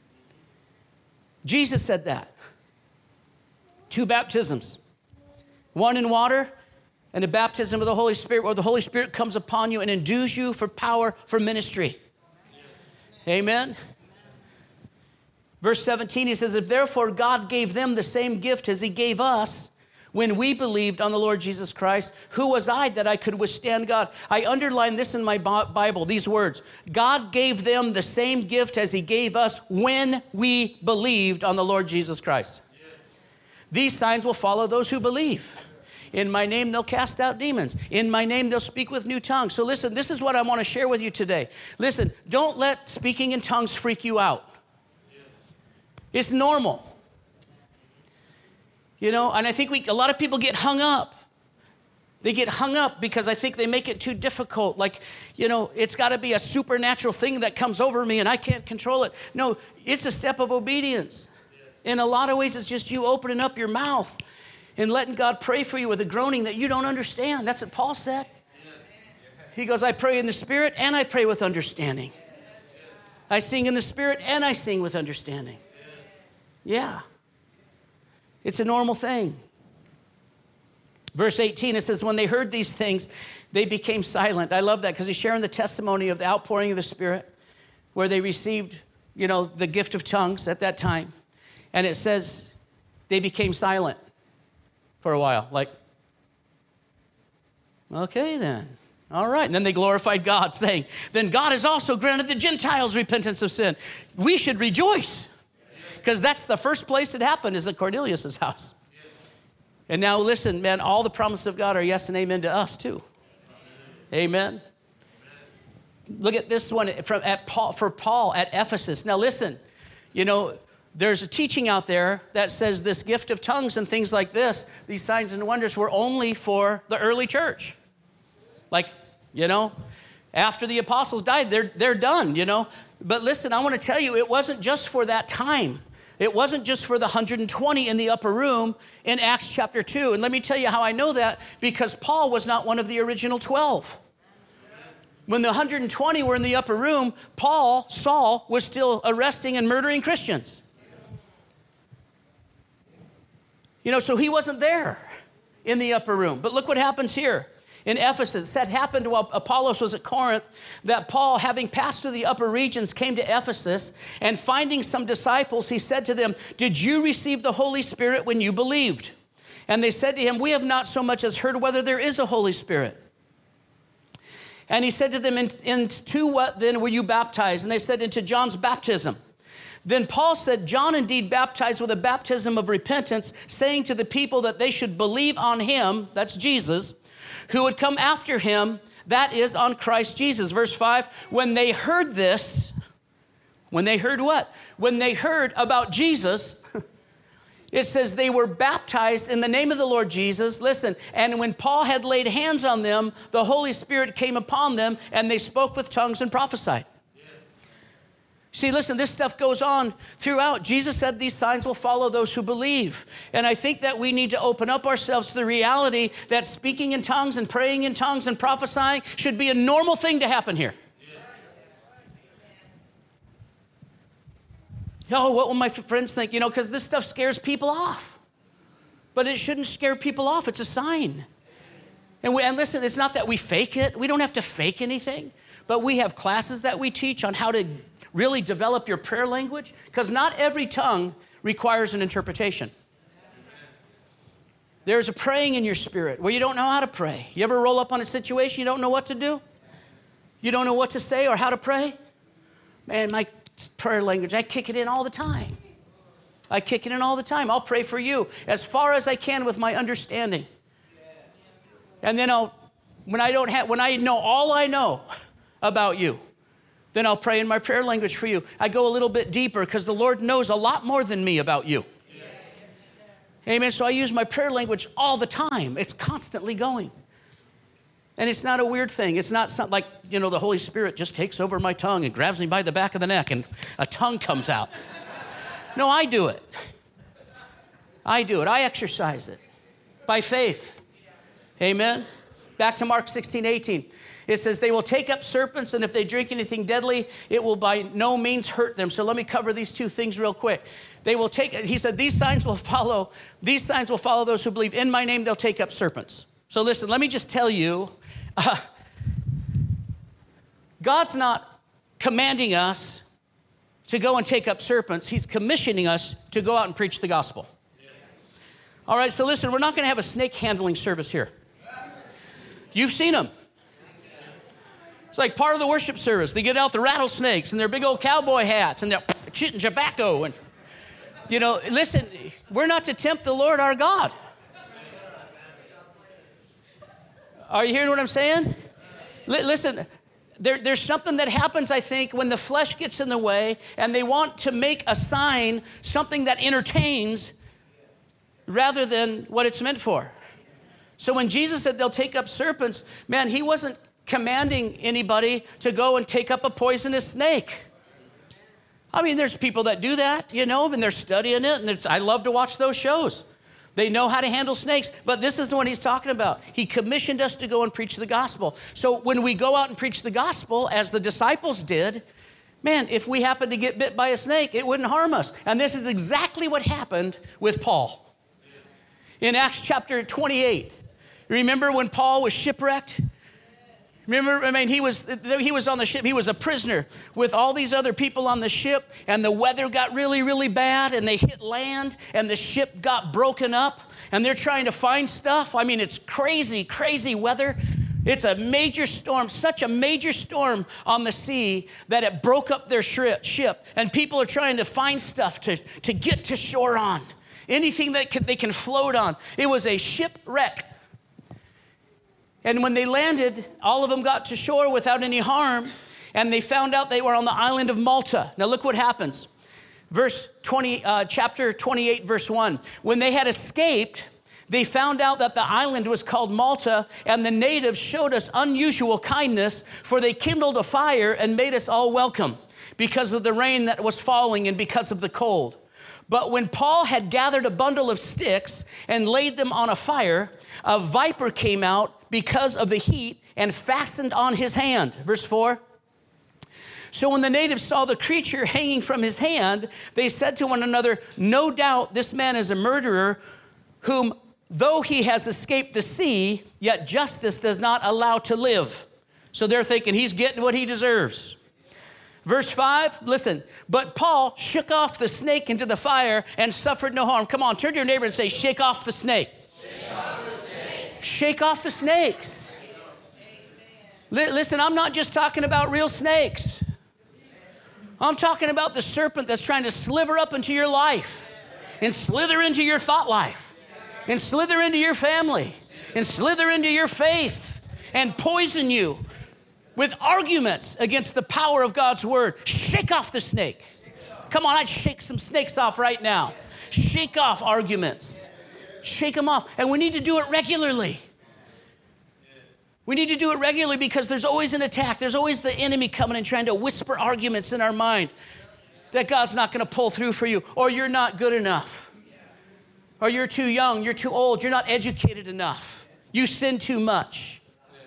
Jesus said that. 2 baptisms, one in water and a baptism of the Holy Spirit, where the Holy Spirit comes upon you and endues you for power for ministry. Amen. Verse 17, he says, if therefore God gave them the same gift as he gave us when we believed on the Lord Jesus Christ, who was I that I could withstand God? I underline this in my Bible, these words. God gave them the same gift as he gave us when we believed on the Lord Jesus Christ. These signs will follow those who believe. In my name, they'll cast out demons. In my name, they'll speak with new tongues. So listen, this is what I want to share with you today. Listen, don't let speaking in tongues freak you out. It's normal. You know, and I think a lot of people get hung up. They get hung up because I think they make it too difficult. Like, you know, it's got to be a supernatural thing that comes over me and I can't control it. No, it's a step of obedience. In a lot of ways, it's just you opening up your mouth and letting God pray for you with a groaning that you don't understand. That's what Paul said. He goes, I pray in the Spirit and I pray with understanding. I sing in the Spirit and I sing with understanding. Yeah. It's a normal thing. Verse 18, it says, when they heard these things, they became silent. I love that because he's sharing the testimony of the outpouring of the Spirit where they received, you know, the gift of tongues at that time. And it says they became silent for a while, like, okay then, all right. And then they glorified God, saying, then God has also granted the Gentiles repentance of sin. We should rejoice, because that's the first place it happened, is at Cornelius' house. And now listen, man, all the promises of God are yes and amen to us too. Amen. Look at this one for Paul at Ephesus. Now listen, you know, there's a teaching out there that says this gift of tongues and things like this, these signs and wonders were only for the early church. Like, you know, after the apostles died, they're done, you know. But listen, I want to tell you, it wasn't just for that time. It wasn't just for the 120 in the upper room in Acts chapter 2. And let me tell you how I know that, because Paul was not one of the original 12. When the 120 were in the upper room, Saul, was still arresting and murdering Christians. You know, so he wasn't there in the upper room. But look what happens here in Ephesus. That happened while Apollos was at Corinth, that Paul, having passed through the upper regions, came to Ephesus, and finding some disciples, he said to them, did you receive the Holy Spirit when you believed? And they said to him, we have not so much as heard whether there is a Holy Spirit. And he said to them, into what then were you baptized? And they said, into John's baptism. Then Paul said, John indeed baptized with a baptism of repentance, saying to the people that they should believe on him, that's Jesus, who would come after him, that is on Christ Jesus. Verse 5, when they heard this, when they heard what? When they heard about Jesus, it says they were baptized in the name of the Lord Jesus. Listen, and when Paul had laid hands on them, the Holy Spirit came upon them, and they spoke with tongues and prophesied. See, listen, this stuff goes on throughout. Jesus said these signs will follow those who believe. And I think that we need to open up ourselves to the reality that speaking in tongues and praying in tongues and prophesying should be a normal thing to happen here. Oh, what will my friends think? You know, because this stuff scares people off. But it shouldn't scare people off. It's a sign. And listen, it's not that we fake it. We don't have to fake anything. But we have classes that we teach on how to really develop your prayer language, because not every tongue requires an interpretation. There's a praying in your spirit where you don't know how to pray. You ever roll up on a situation you don't know what to do? You don't know what to say or how to pray? Man, my prayer language, I kick it in all the time. I'll pray for you as far as I can with my understanding. And then when I know all I know about you, then I'll pray in my prayer language for you. I go a little bit deeper because the Lord knows a lot more than me about you. Amen. So I use my prayer language all the time. It's constantly going. And it's not a weird thing. It's not something like, the Holy Spirit just takes over my tongue and grabs me by the back of the neck and a tongue comes out. No, I do it. I exercise it by faith. Amen. Back to Mark 16:18. It says, they will take up serpents, and if they drink anything deadly, it will by no means hurt them. So let me cover these two things real quick. He said, these signs will follow those who believe. In my name, they'll take up serpents. So listen, let me just tell you, God's not commanding us to go and take up serpents. He's commissioning us to go out and preach the gospel. All right, so listen, we're not going to have a snake handling service here. You've seen them. It's like part of the worship service. They get out the rattlesnakes and their big old cowboy hats and they're shitting tobacco. And, listen, we're not to tempt the Lord our God. Are you hearing what I'm saying? Listen, there's something that happens, I think, when the flesh gets in the way and they want to make a sign something that entertains rather than what it's meant for. So when Jesus said they'll take up serpents, man, he wasn't commanding anybody to go and take up a poisonous snake. I mean, there's people that do that, and they're studying it, and I love to watch those shows. They know how to handle snakes, but this is the one he's talking about. He commissioned us to go and preach the gospel. So when we go out and preach the gospel, as the disciples did, man, if we happened to get bit by a snake, it wouldn't harm us. And this is exactly what happened with Paul. In Acts chapter 28, remember when Paul was shipwrecked? Remember, he was on the ship. He was a prisoner with all these other people on the ship, and the weather got really, really bad, and they hit land, and the ship got broken up, and they're trying to find stuff. I mean, it's crazy, crazy weather. It's a major storm, such a major storm on the sea that it broke up their ship, and people are trying to find stuff to get to shore on, anything that they can float on. It was a shipwreck. And when they landed, all of them got to shore without any harm, and they found out they were on the island of Malta. Now look what happens. Chapter 28, verse 1. When they had escaped, they found out that the island was called Malta, and the natives showed us unusual kindness, for they kindled a fire and made us all welcome because of the rain that was falling and because of the cold. But when Paul had gathered a bundle of sticks and laid them on a fire, a viper came out because of the heat and fastened on his hand. Verse 4. So when the natives saw the creature hanging from his hand, they said to one another, no doubt this man is a murderer whom, though he has escaped the sea, yet justice does not allow to live. So they're thinking he's getting what he deserves. Verse 5, listen, but Paul shook off the snake into the fire and suffered no harm. Come on, turn to your neighbor and say, shake off the snake. Shake off the snake. Shake off the snakes. Listen, I'm not just talking about real snakes. I'm talking about the serpent that's trying to sliver up into your life and slither into your thought life and slither into your family and slither into your faith and poison you with arguments against the power of God's word. Shake off the snake. Come on, I'd shake some snakes off right now. Shake off arguments. Shake them off. And we need to do it regularly. We need to do it regularly because there's always an attack. There's always the enemy coming and trying to whisper arguments in our mind that God's not going to pull through for you, or you're not good enough, or you're too young, you're too old, you're not educated enough, you sin too much.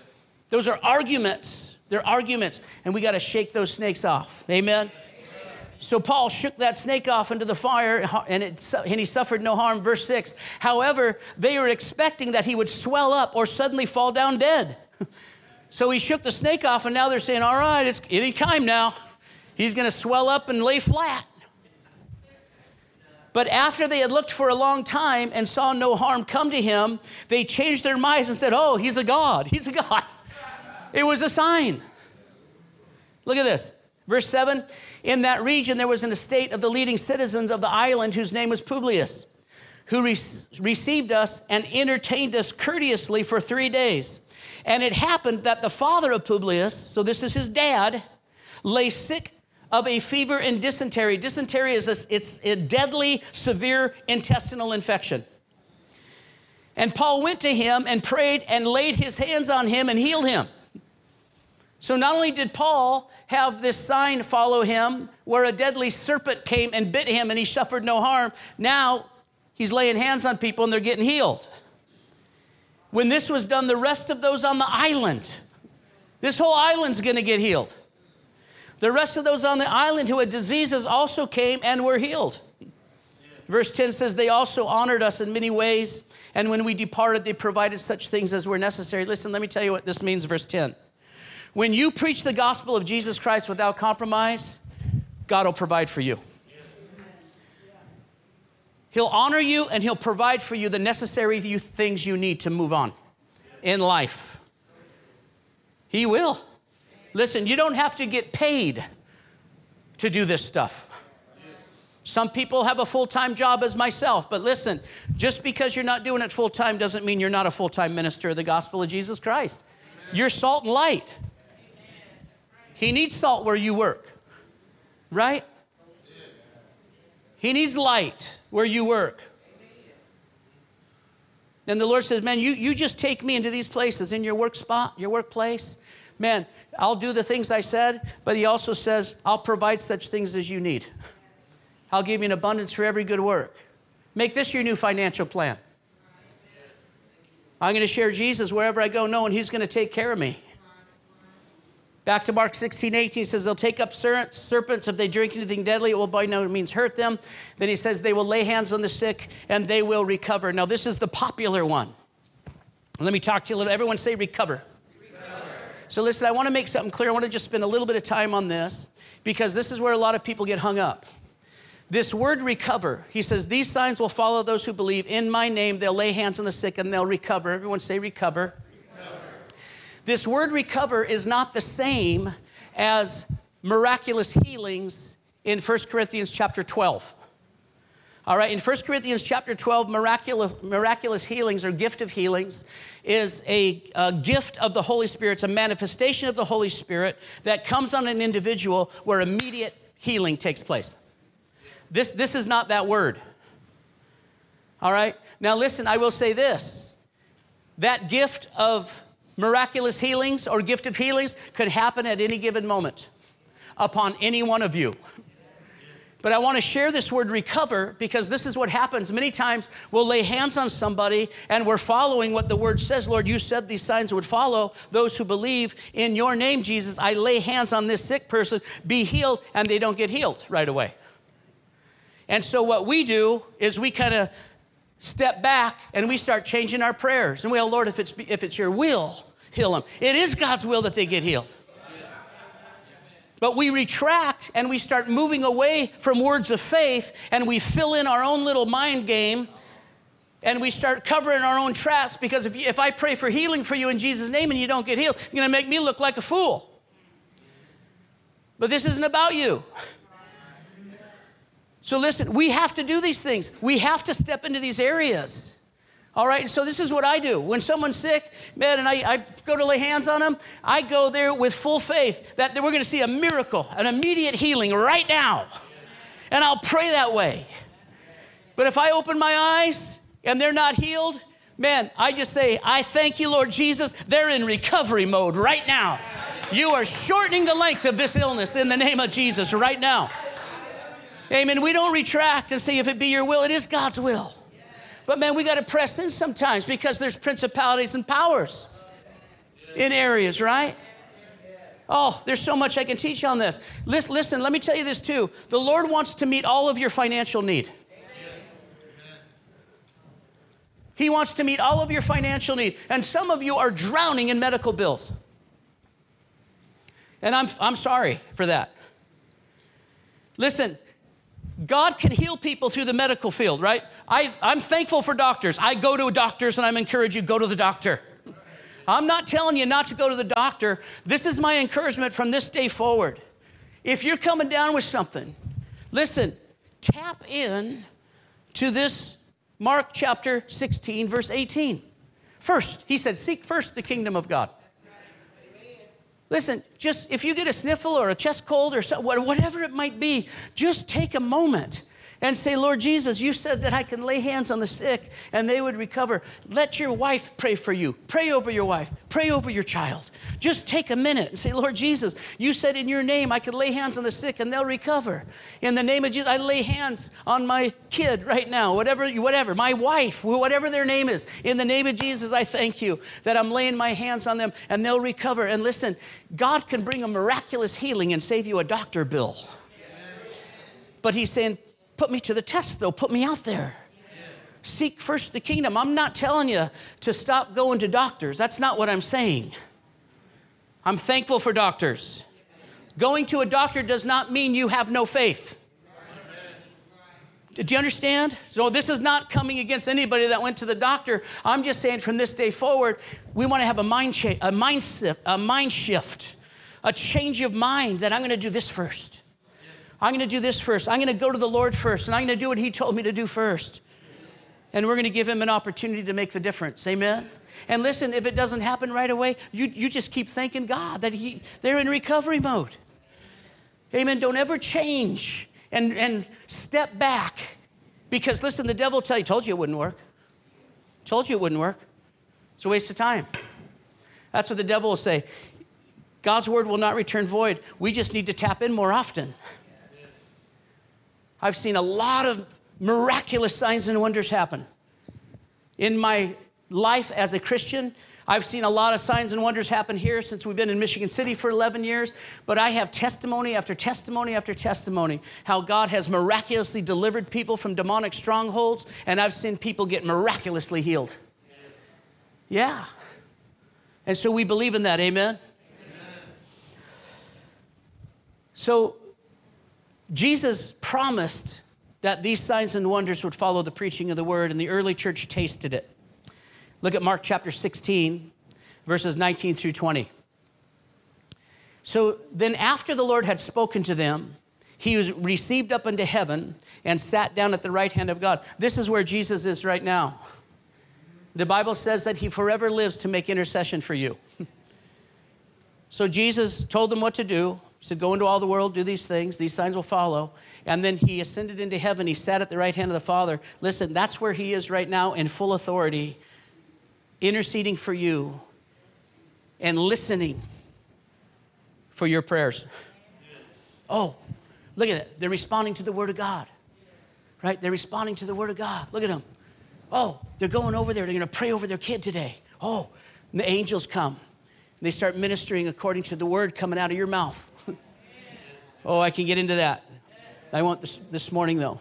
Those are arguments. They're arguments, and we got to shake those snakes off. Amen? So Paul shook that snake off into the fire, and he suffered no harm. Verse 6, however, they were expecting that he would swell up or suddenly fall down dead. So he shook the snake off, and now they're saying, all right, it's any time now. He's going to swell up and lay flat. But after they had looked for a long time and saw no harm come to him, they changed their minds and said, oh, he's a god. He's a god. It was a sign. Look at this. Verse 7, in that region there was an estate of the leading citizens of the island whose name was Publius, who received us and entertained us courteously for 3 days. And it happened that the father of Publius, so this is his dad, lay sick of a fever and dysentery. Dysentery is it's a deadly, severe intestinal infection. And Paul went to him and prayed and laid his hands on him and healed him. So not only did Paul have this sign follow him where a deadly serpent came and bit him and he suffered no harm, now he's laying hands on people and they're getting healed. When this was done, the rest of those on the island, this whole island's going to get healed. The rest of those on the island who had diseases also came and were healed. Verse 10 says, they also honored us in many ways, and when we departed, they provided such things as were necessary. Listen, let me tell you what this means, verse 10. When you preach the gospel of Jesus Christ without compromise, God will provide for you. He'll honor you and he'll provide for you the necessary things you need to move on in life. He will. Listen, you don't have to get paid to do this stuff. Some people have a full-time job as myself, but listen, just because you're not doing it full-time doesn't mean you're not a full-time minister of the gospel of Jesus Christ. Amen. You're salt and light. Amen. He needs salt where you work, right? He needs light where you work. And the Lord says, man, you just take me into these places, in your work spot, your workplace. Man, I'll do the things I said, but he also says, I'll provide such things as you need. I'll give you an abundance for every good work. Make this your new financial plan. I'm going to share Jesus wherever I go, knowing he's going to take care of me. Back to Mark 16:18, he says, they'll take up serpents. If they drink anything deadly, it will by no means hurt them. Then he says, they will lay hands on the sick and they will recover. Now, this is the popular one. Let me talk to you a little. Everyone say recover. So listen, I want to make something clear. I want to just spend a little bit of time on this because this is where a lot of people get hung up. This word recover, he says, these signs will follow those who believe. In my name, they'll lay hands on the sick and they'll recover. Everyone say recover. This word recover is not the same as miraculous healings in 1 Corinthians chapter 12. All right, in 1 Corinthians chapter 12, miraculous healings or gift of healings is a gift of the Holy Spirit. It's a manifestation of the Holy Spirit that comes on an individual where immediate healing takes place. This is not that word. All right, now listen, I will say this. That gift of miraculous healings or gift of healings could happen at any given moment upon any one of you. But I want to share this word recover because this is what happens. Many times we'll lay hands on somebody and we're following what the word says. Lord, you said these signs would follow those who believe in your name, Jesus. I lay hands on this sick person, be healed, and they don't get healed right away. And so what we do is we kind of step back and we start changing our prayers. And well, Lord, if it's your will, heal them. It is God's will that they get healed. But we retract and we start moving away from words of faith and we fill in our own little mind game and we start covering our own tracks because if I pray for healing for you in Jesus' name and you don't get healed, you're going to make me look like a fool. But this isn't about you. So listen, we have to do these things. We have to step into these areas. All right, and so this is what I do. When someone's sick, man, and I go to lay hands on them, I go there with full faith that we're going to see a miracle, an immediate healing right now. And I'll pray that way. But if I open my eyes and they're not healed, man, I just say, I thank you, Lord Jesus. They're in recovery mode right now. You are shortening the length of this illness in the name of Jesus right now. Amen. We don't retract and say, if it be your will, it is God's will. But man, we got to press in sometimes because there's principalities and powers in areas, right? Oh, there's so much I can teach on this. Listen, let me tell you this too. The Lord wants to meet all of your financial need. He wants to meet all of your financial need. And some of you are drowning in medical bills. And I'm sorry for that. Listen, God can heal people through the medical field, right? I'm thankful for doctors. I go to doctors and I'm encouraged you go to the doctor. I'm not telling you not to go to the doctor. This is my encouragement from this day forward. If you're coming down with something, listen, tap in to this Mark chapter 16, verse 18. First, he said, seek first the kingdom of God. Listen, just if you get a sniffle or a chest cold or whatever it might be, just take a moment and say, Lord Jesus, you said that I can lay hands on the sick and they would recover. Let your wife pray for you. Pray over your wife. Pray over your child. Just take a minute and say, Lord Jesus, you said in your name I could lay hands on the sick and they'll recover. In the name of Jesus, I lay hands on my kid right now, whatever, my wife, whatever their name is. In the name of Jesus, I thank you that I'm laying my hands on them and they'll recover. And listen, God can bring a miraculous healing and save you a doctor bill. But he's saying, put me to the test, though. Put me out there. Seek first the kingdom. I'm not telling you to stop going to doctors. That's not what I'm saying. I'm thankful for doctors. Going to a doctor does not mean you have no faith. Do you understand? So this is not coming against anybody that went to the doctor. I'm just saying from this day forward, we want to have a mind shift, a change of mind that I'm going to do this first. I'm going to do this first. I'm going to go to the Lord first, and I'm going to do what he told me to do first. And we're going to give him an opportunity to make the difference. Amen? And listen, if it doesn't happen right away, you just keep thanking God that they're in recovery mode. Amen? Don't ever change and step back. Because, listen, the devil will tell you, told you it wouldn't work. Told you it wouldn't work. It's a waste of time. That's what the devil will say. God's word will not return void. We just need to tap in more often. I've seen a lot of miraculous signs and wonders happen. In my life as a Christian, I've seen a lot of signs and wonders happen here since we've been in Michigan City for 11 years. But I have testimony after testimony after testimony how God has miraculously delivered people from demonic strongholds, and I've seen people get miraculously healed. Yeah. And so we believe in that. Amen? So Jesus promised that these signs and wonders would follow the preaching of the word, and the early church tasted it. Look at Mark chapter 16, verses 19 through 20. So then after the Lord had spoken to them, he was received up into heaven and sat down at the right hand of God. This is where Jesus is right now. The Bible says that he forever lives to make intercession for you. So Jesus told them what to do. He said, go into all the world, do these things. These signs will follow. And then he ascended into heaven. He sat at the right hand of the Father. Listen, that's where he is right now in full authority, interceding for you and listening for your prayers. Oh, look at it. They're responding to the word of God, right? They're responding to the word of God. Look at them. Oh, they're going over there. They're going to pray over their kid today. Oh, and the angels come. And they start ministering according to the word coming out of your mouth. Oh, I can get into that. I won't this morning, though.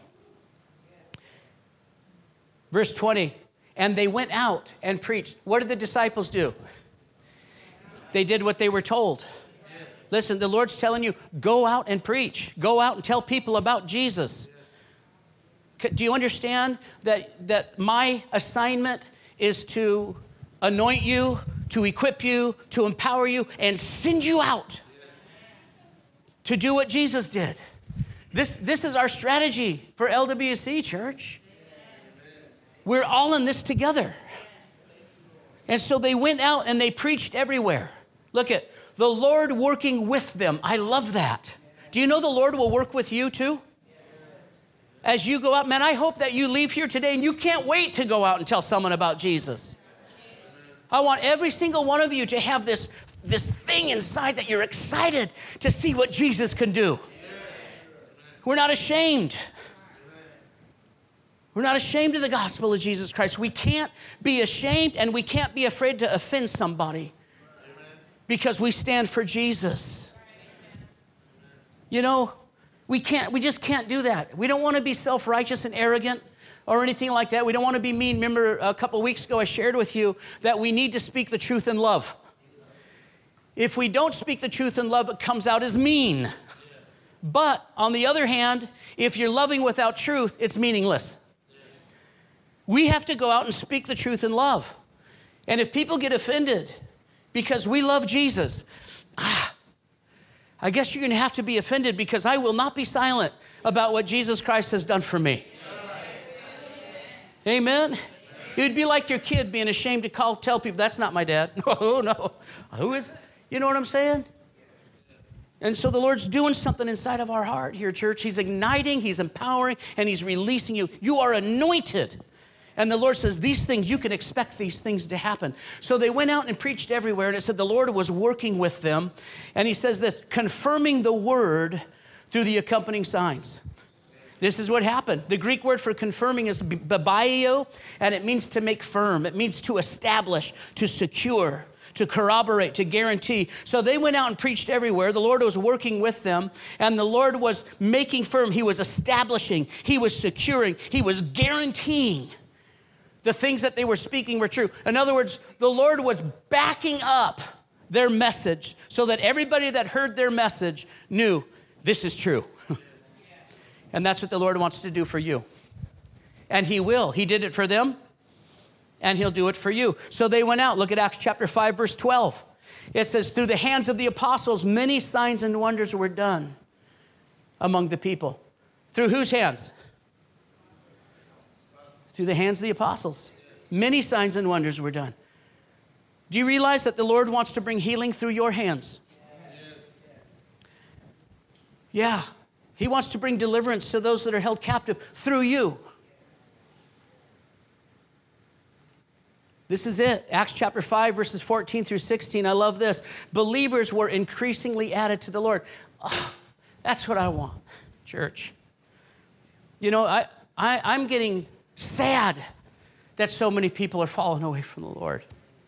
Verse 20, and they went out and preached. What did the disciples do? They did what they were told. Listen, the Lord's telling you, go out and preach. Go out and tell people about Jesus. Do you understand that my assignment is to anoint you, to equip you, to empower you, and send you out to do what Jesus did? This is our strategy for LWC, church. We're all in this together. And so they went out and they preached everywhere. Look at the Lord working with them. I love that. Do you know the Lord will work with you too? As you go out, man, I hope that you leave here today and you can't wait to go out and tell someone about Jesus. I want every single one of you to have this thing inside that you're excited to see what Jesus can do. We're not ashamed. We're not ashamed of the gospel of Jesus Christ. We can't be ashamed and we can't be afraid to offend somebody. because we stand for Jesus. You know, we just can't do that. We don't want to be self-righteous and arrogant or anything like that. We don't want to be mean. Remember a couple of weeks ago I shared with you that we need to speak the truth in love. If we don't speak the truth in love, it comes out as mean. But on the other hand, if you're loving without truth, it's meaningless. We have to go out and speak the truth in love. And if people get offended because we love Jesus, I guess you're going to have to be offended, because I will not be silent about what Jesus Christ has done for me. Amen? It would be like your kid being ashamed to tell people, that's not my dad. Oh, no. Who is? You know what I'm saying? And so the Lord's doing something inside of our heart here, church. He's igniting, He's empowering, and He's releasing you. You are anointed. And the Lord says, these things, you can expect these things to happen. So they went out and preached everywhere, and it said the Lord was working with them. And He says this, confirming the word through the accompanying signs. This is what happened. The Greek word for confirming is babaio, and it means to make firm. It means to establish, to secure, to corroborate, to guarantee. So they went out and preached everywhere. The Lord was working with them, and the Lord was making firm. He was establishing. He was securing. He was guaranteeing the things that they were speaking were true. In other words, the Lord was backing up their message so that everybody that heard their message knew this is true. And that's what the Lord wants to do for you. And He will. He did it for them, and He'll do it for you. So they went out. Look at Acts chapter 5, verse 12. It says, through the hands of the apostles, many signs and wonders were done among the people. Through whose hands? Through the hands of the apostles. Many signs and wonders were done. Do you realize that the Lord wants to bring healing through your hands? Yeah. He wants to bring deliverance to those that are held captive through you. This is it. Acts chapter 5, verses 14 through 16. I love this. Believers were increasingly added to the Lord. Oh, that's what I want, church. You know, I'm getting sad that so many people are falling away from the Lord.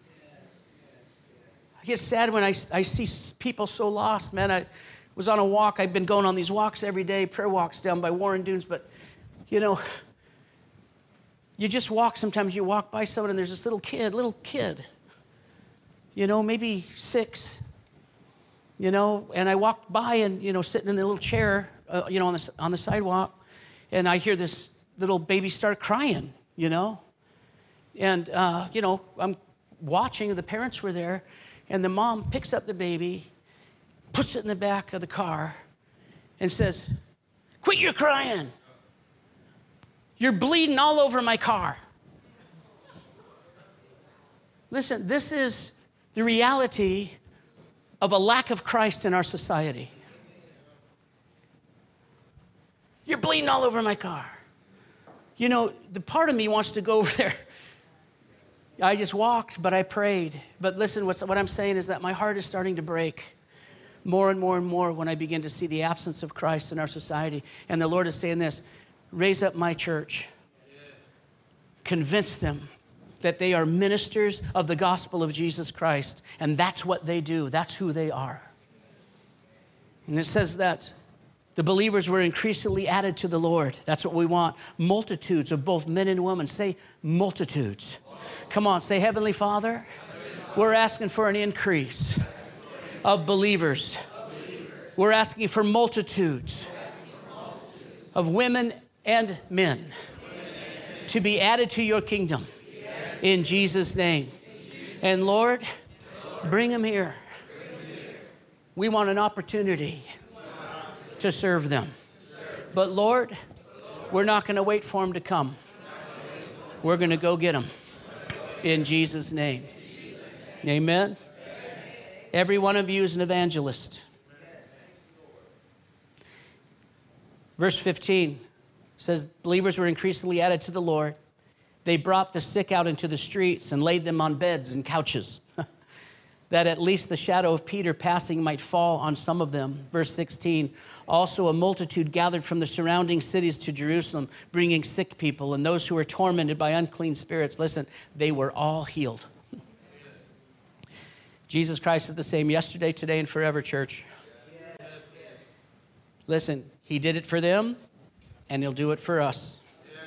I get sad when I see people so lost, man. I was on a walk. I've been going on these walks every day, prayer walks down by Warren Dunes, but, you know, you just walk. Sometimes you walk by someone and there's this little kid, you know, maybe 6, you know, and I walked by and, you know, sitting in a little chair, you know, on the sidewalk, and I hear this little baby start crying, you know, and, you know, I'm watching, the parents were there, and the mom picks up the baby, puts it in the back of the car, and says, quit your crying. You're bleeding all over my car. Listen, this is the reality of a lack of Christ in our society. You're bleeding all over my car. You know, the part of me wants to go over there. I just walked, but I prayed. But listen, what I'm saying is that my heart is starting to break more and more and more when I begin to see the absence of Christ in our society. And the Lord is saying this, raise up my church. Convince them that they are ministers of the gospel of Jesus Christ. And that's what they do. That's who they are. And it says that the believers were increasingly added to the Lord. That's what we want. Multitudes of both men and women. Say multitudes. Come on, say Heavenly Father. We're asking for an increase of believers. We're asking for multitudes of women and men to be added to your kingdom in Jesus' name. And Lord, bring them here. We want an opportunity to serve them. But Lord, we're not going to wait for them to come. We're going to go get them in Jesus' name. Amen. Every one of you is an evangelist. Verse 15 says, believers were increasingly added to the Lord. They brought the sick out into the streets and laid them on beds and couches, that at least the shadow of Peter passing might fall on some of them. Verse 16, also a multitude gathered from the surrounding cities to Jerusalem, bringing sick people and those who were tormented by unclean spirits. Listen, they were all healed. Jesus Christ is the same yesterday, today, and forever, church. Listen, he did it for them, and he'll do it for us.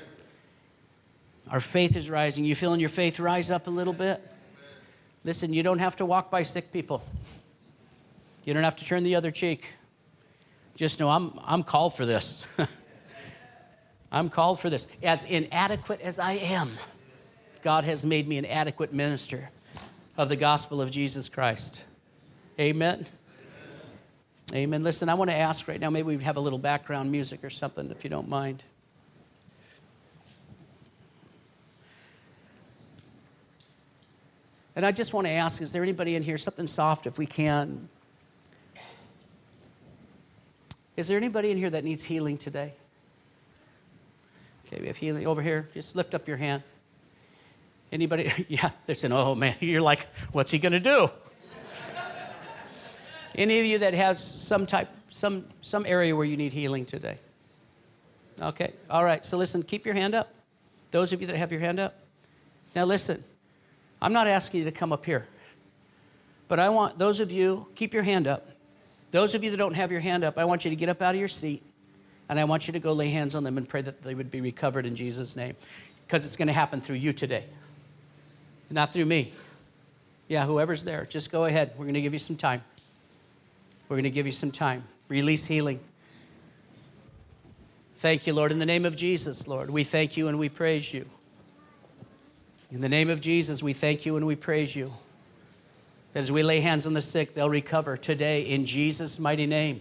Our faith is rising. You feeling your faith rise up a little bit? Listen, you don't have to walk by sick people. You don't have to turn the other cheek. Just know I'm called for this. I'm called for this. As inadequate as I am, God has made me an adequate minister of the gospel of Jesus Christ. Amen. Amen. Listen, I want to ask right now, maybe we have a little background music or something, if you don't mind. And I just want to ask, is there anybody in here, something soft if we can? Is there anybody in here that needs healing today? Okay, we have healing over here. Just lift up your hand. Anybody? Yeah, they're saying, oh man, you're like, what's he going to do? Any of you that has some area where you need healing today? Okay, all right, so listen, keep your hand up. Those of you that have your hand up. Now listen, I'm not asking you to come up here, but I want those of you, keep your hand up. Those of you that don't have your hand up, I want you to get up out of your seat, and I want you to go lay hands on them and pray that they would be recovered in Jesus' name, because it's going to happen through you today, not through me. Yeah, whoever's there, just go ahead. We're going to give you some time. We're going to give you some time. Release healing. Thank you, Lord. In the name of Jesus, Lord, we thank you and we praise you. In the name of Jesus, we thank you and we praise you. That as we lay hands on the sick, they'll recover today in Jesus' mighty name.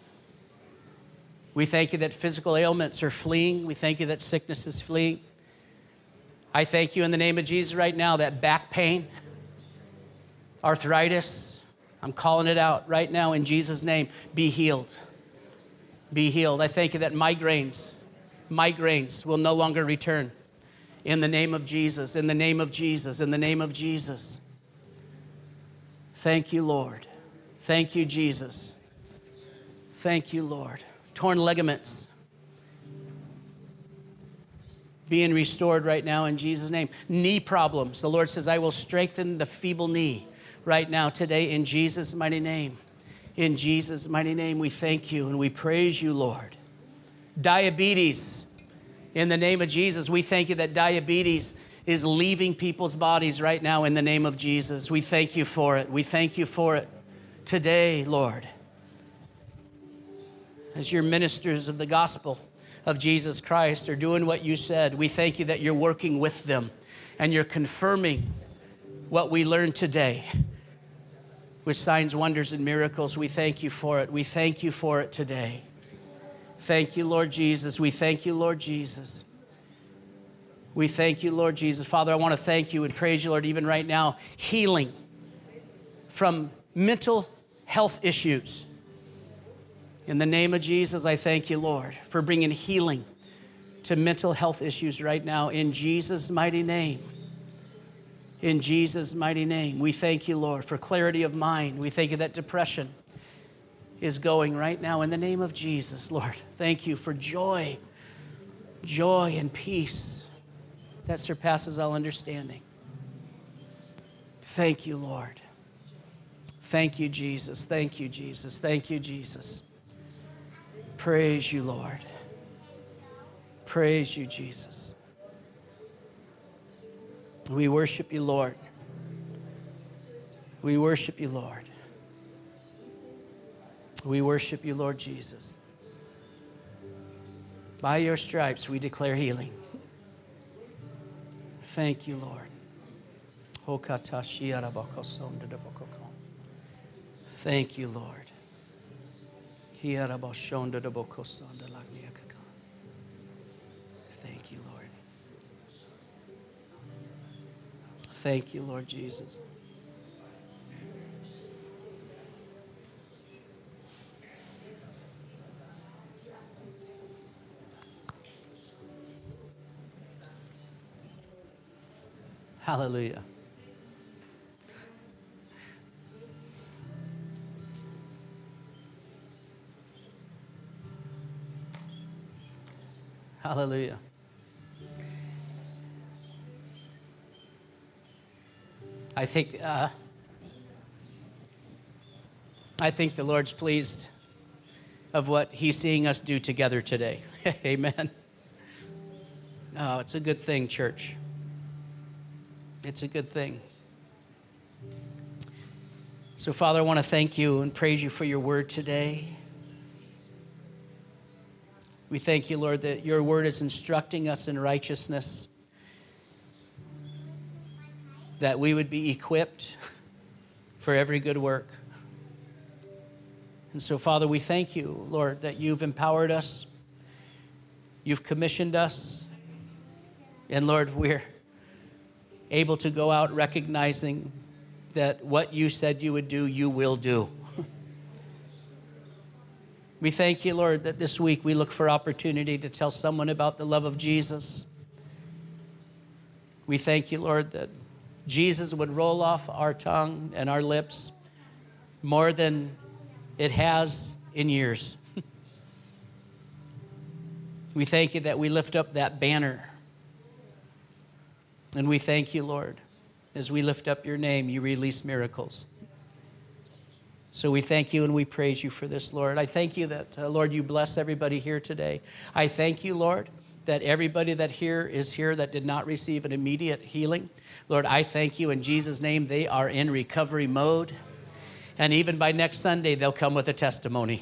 We thank you that physical ailments are fleeing. We thank you that sickness is fleeing. I thank you in the name of Jesus right now that back pain, arthritis, I'm calling it out right now in Jesus' name. Be healed. Be healed. I thank you that migraines will no longer return. In the name of Jesus, in the name of Jesus, in the name of Jesus. Thank you, Lord. Thank you, Jesus. Thank you, Lord. Torn ligaments being restored right now in Jesus' name. Knee problems. The Lord says, I will strengthen the feeble knee right now today in Jesus' mighty name. In Jesus' mighty name, we thank you and we praise you, Lord. Diabetes. In the name of Jesus, we thank you that diabetes is leaving people's bodies right now in the name of Jesus. We thank you for it. We thank you for it today, Lord. As your ministers of the gospel of Jesus Christ are doing what you said, we thank you that you're working with them and you're confirming what we learned today with signs, wonders, and miracles. We thank you for it. We thank you for it today. Thank you, Lord Jesus. We thank you, Lord Jesus. We thank you, Lord Jesus. Father, I want to thank you and praise you, Lord, even right now, healing from mental health issues. In the name of Jesus, I thank you, Lord, for bringing healing to mental health issues right now in Jesus' mighty name. In Jesus' mighty name, we thank you, Lord, for clarity of mind. We thank you that depression is going right now in the name of Jesus, Lord. Thank you for joy and peace that surpasses all understanding. Thank you, Lord. Thank you, Jesus. Thank you, Jesus. Thank you, Jesus. Praise you, Lord. Praise you, Jesus. We worship you, Lord. We worship you, Lord. We worship you, Lord Jesus. By your stripes, we declare healing. Thank you, Lord. Thank you, Lord. Thank you, Lord. Thank you, Lord Jesus. Hallelujah. Hallelujah. I think I think the Lord's pleased of what he's seeing us do together today. Amen. Oh, it's a good thing, church. It's a good thing. So, Father, I want to thank you and praise you for your word today. We thank you, Lord, that your word is instructing us in righteousness, that we would be equipped for every good work. And so, Father, we thank you, Lord, that you've empowered us, you've commissioned us, and Lord, we're able to go out recognizing that what you said you would do, you will do. We thank you, Lord, that this week we look for opportunity to tell someone about the love of Jesus. We thank you, Lord, that Jesus would roll off our tongue and our lips more than it has in years. We thank you that we lift up that banner. And we thank you, Lord, as we lift up your name, you release miracles. So we thank you and we praise you for this, Lord. I thank you that, Lord, you bless everybody here today. I thank you, Lord, that everybody that is here that did not receive an immediate healing, Lord, I thank you in Jesus' name, they are in recovery mode. And even by next Sunday, they'll come with a testimony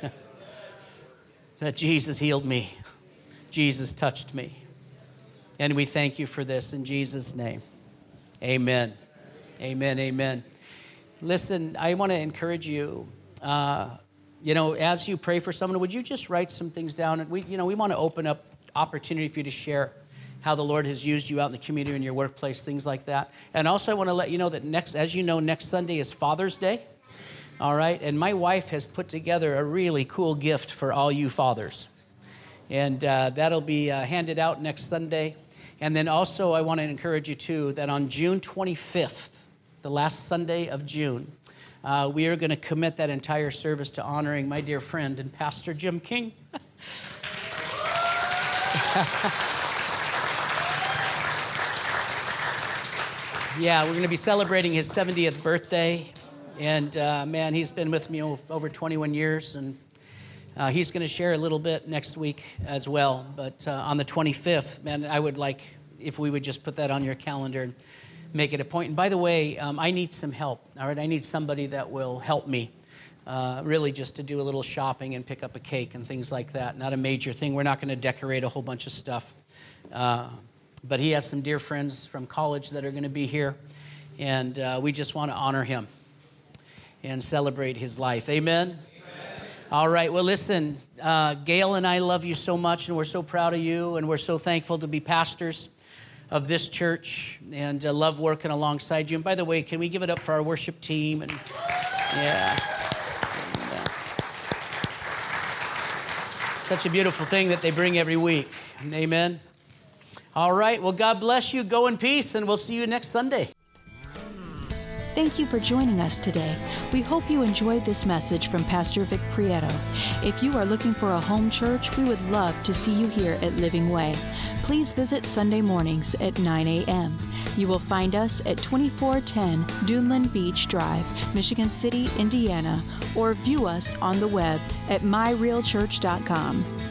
that Jesus healed me. Jesus touched me. And we thank you for this in Jesus' name. Amen. Amen. Amen. Listen, I want to encourage you, as you pray for someone, would you just write some things down? And we want to open up opportunity for you to share how the Lord has used you out in the community, in your workplace, things like that. And also I want to let you know that next Sunday is Father's Day. All right. And my wife has put together a really cool gift for all you fathers. And that'll be handed out next Sunday. And then also I want to encourage you too that on June 25th, the last Sunday of June, we are going to commit that entire service to honoring my dear friend and Pastor Jim King. Yeah, we're going to be celebrating his 70th birthday. And man, he's been with me over 21 years. And he's going to share a little bit next week as well. But on the 25th, man, I would like if we would just put that on your calendar and make it a point. And by the way, I need some help, all right? I need somebody that will help me, really just to do a little shopping and pick up a cake and things like that. Not a major thing. We're not going to decorate a whole bunch of stuff. But he has some dear friends from college that are going to be here, and we just want to honor him and celebrate his life. Amen? Amen. All right. Well, listen, Gail and I love you so much, and we're so proud of you, and we're so thankful to be pastors of this church and love working alongside you. And by the way, can we give it up for our worship team? And yeah. Such a beautiful thing that they bring every week. Amen. All right. Well, God bless you. Go in peace, and we'll see you next Sunday. Thank you for joining us today. We hope you enjoyed this message from Pastor Vic Prieto. If you are looking for a home church, we would love to see you here at Living Way. Please visit Sunday mornings at 9 a.m. You will find us at 2410 Duneland Beach Drive, Michigan City, Indiana, or view us on the web at myrealchurch.com.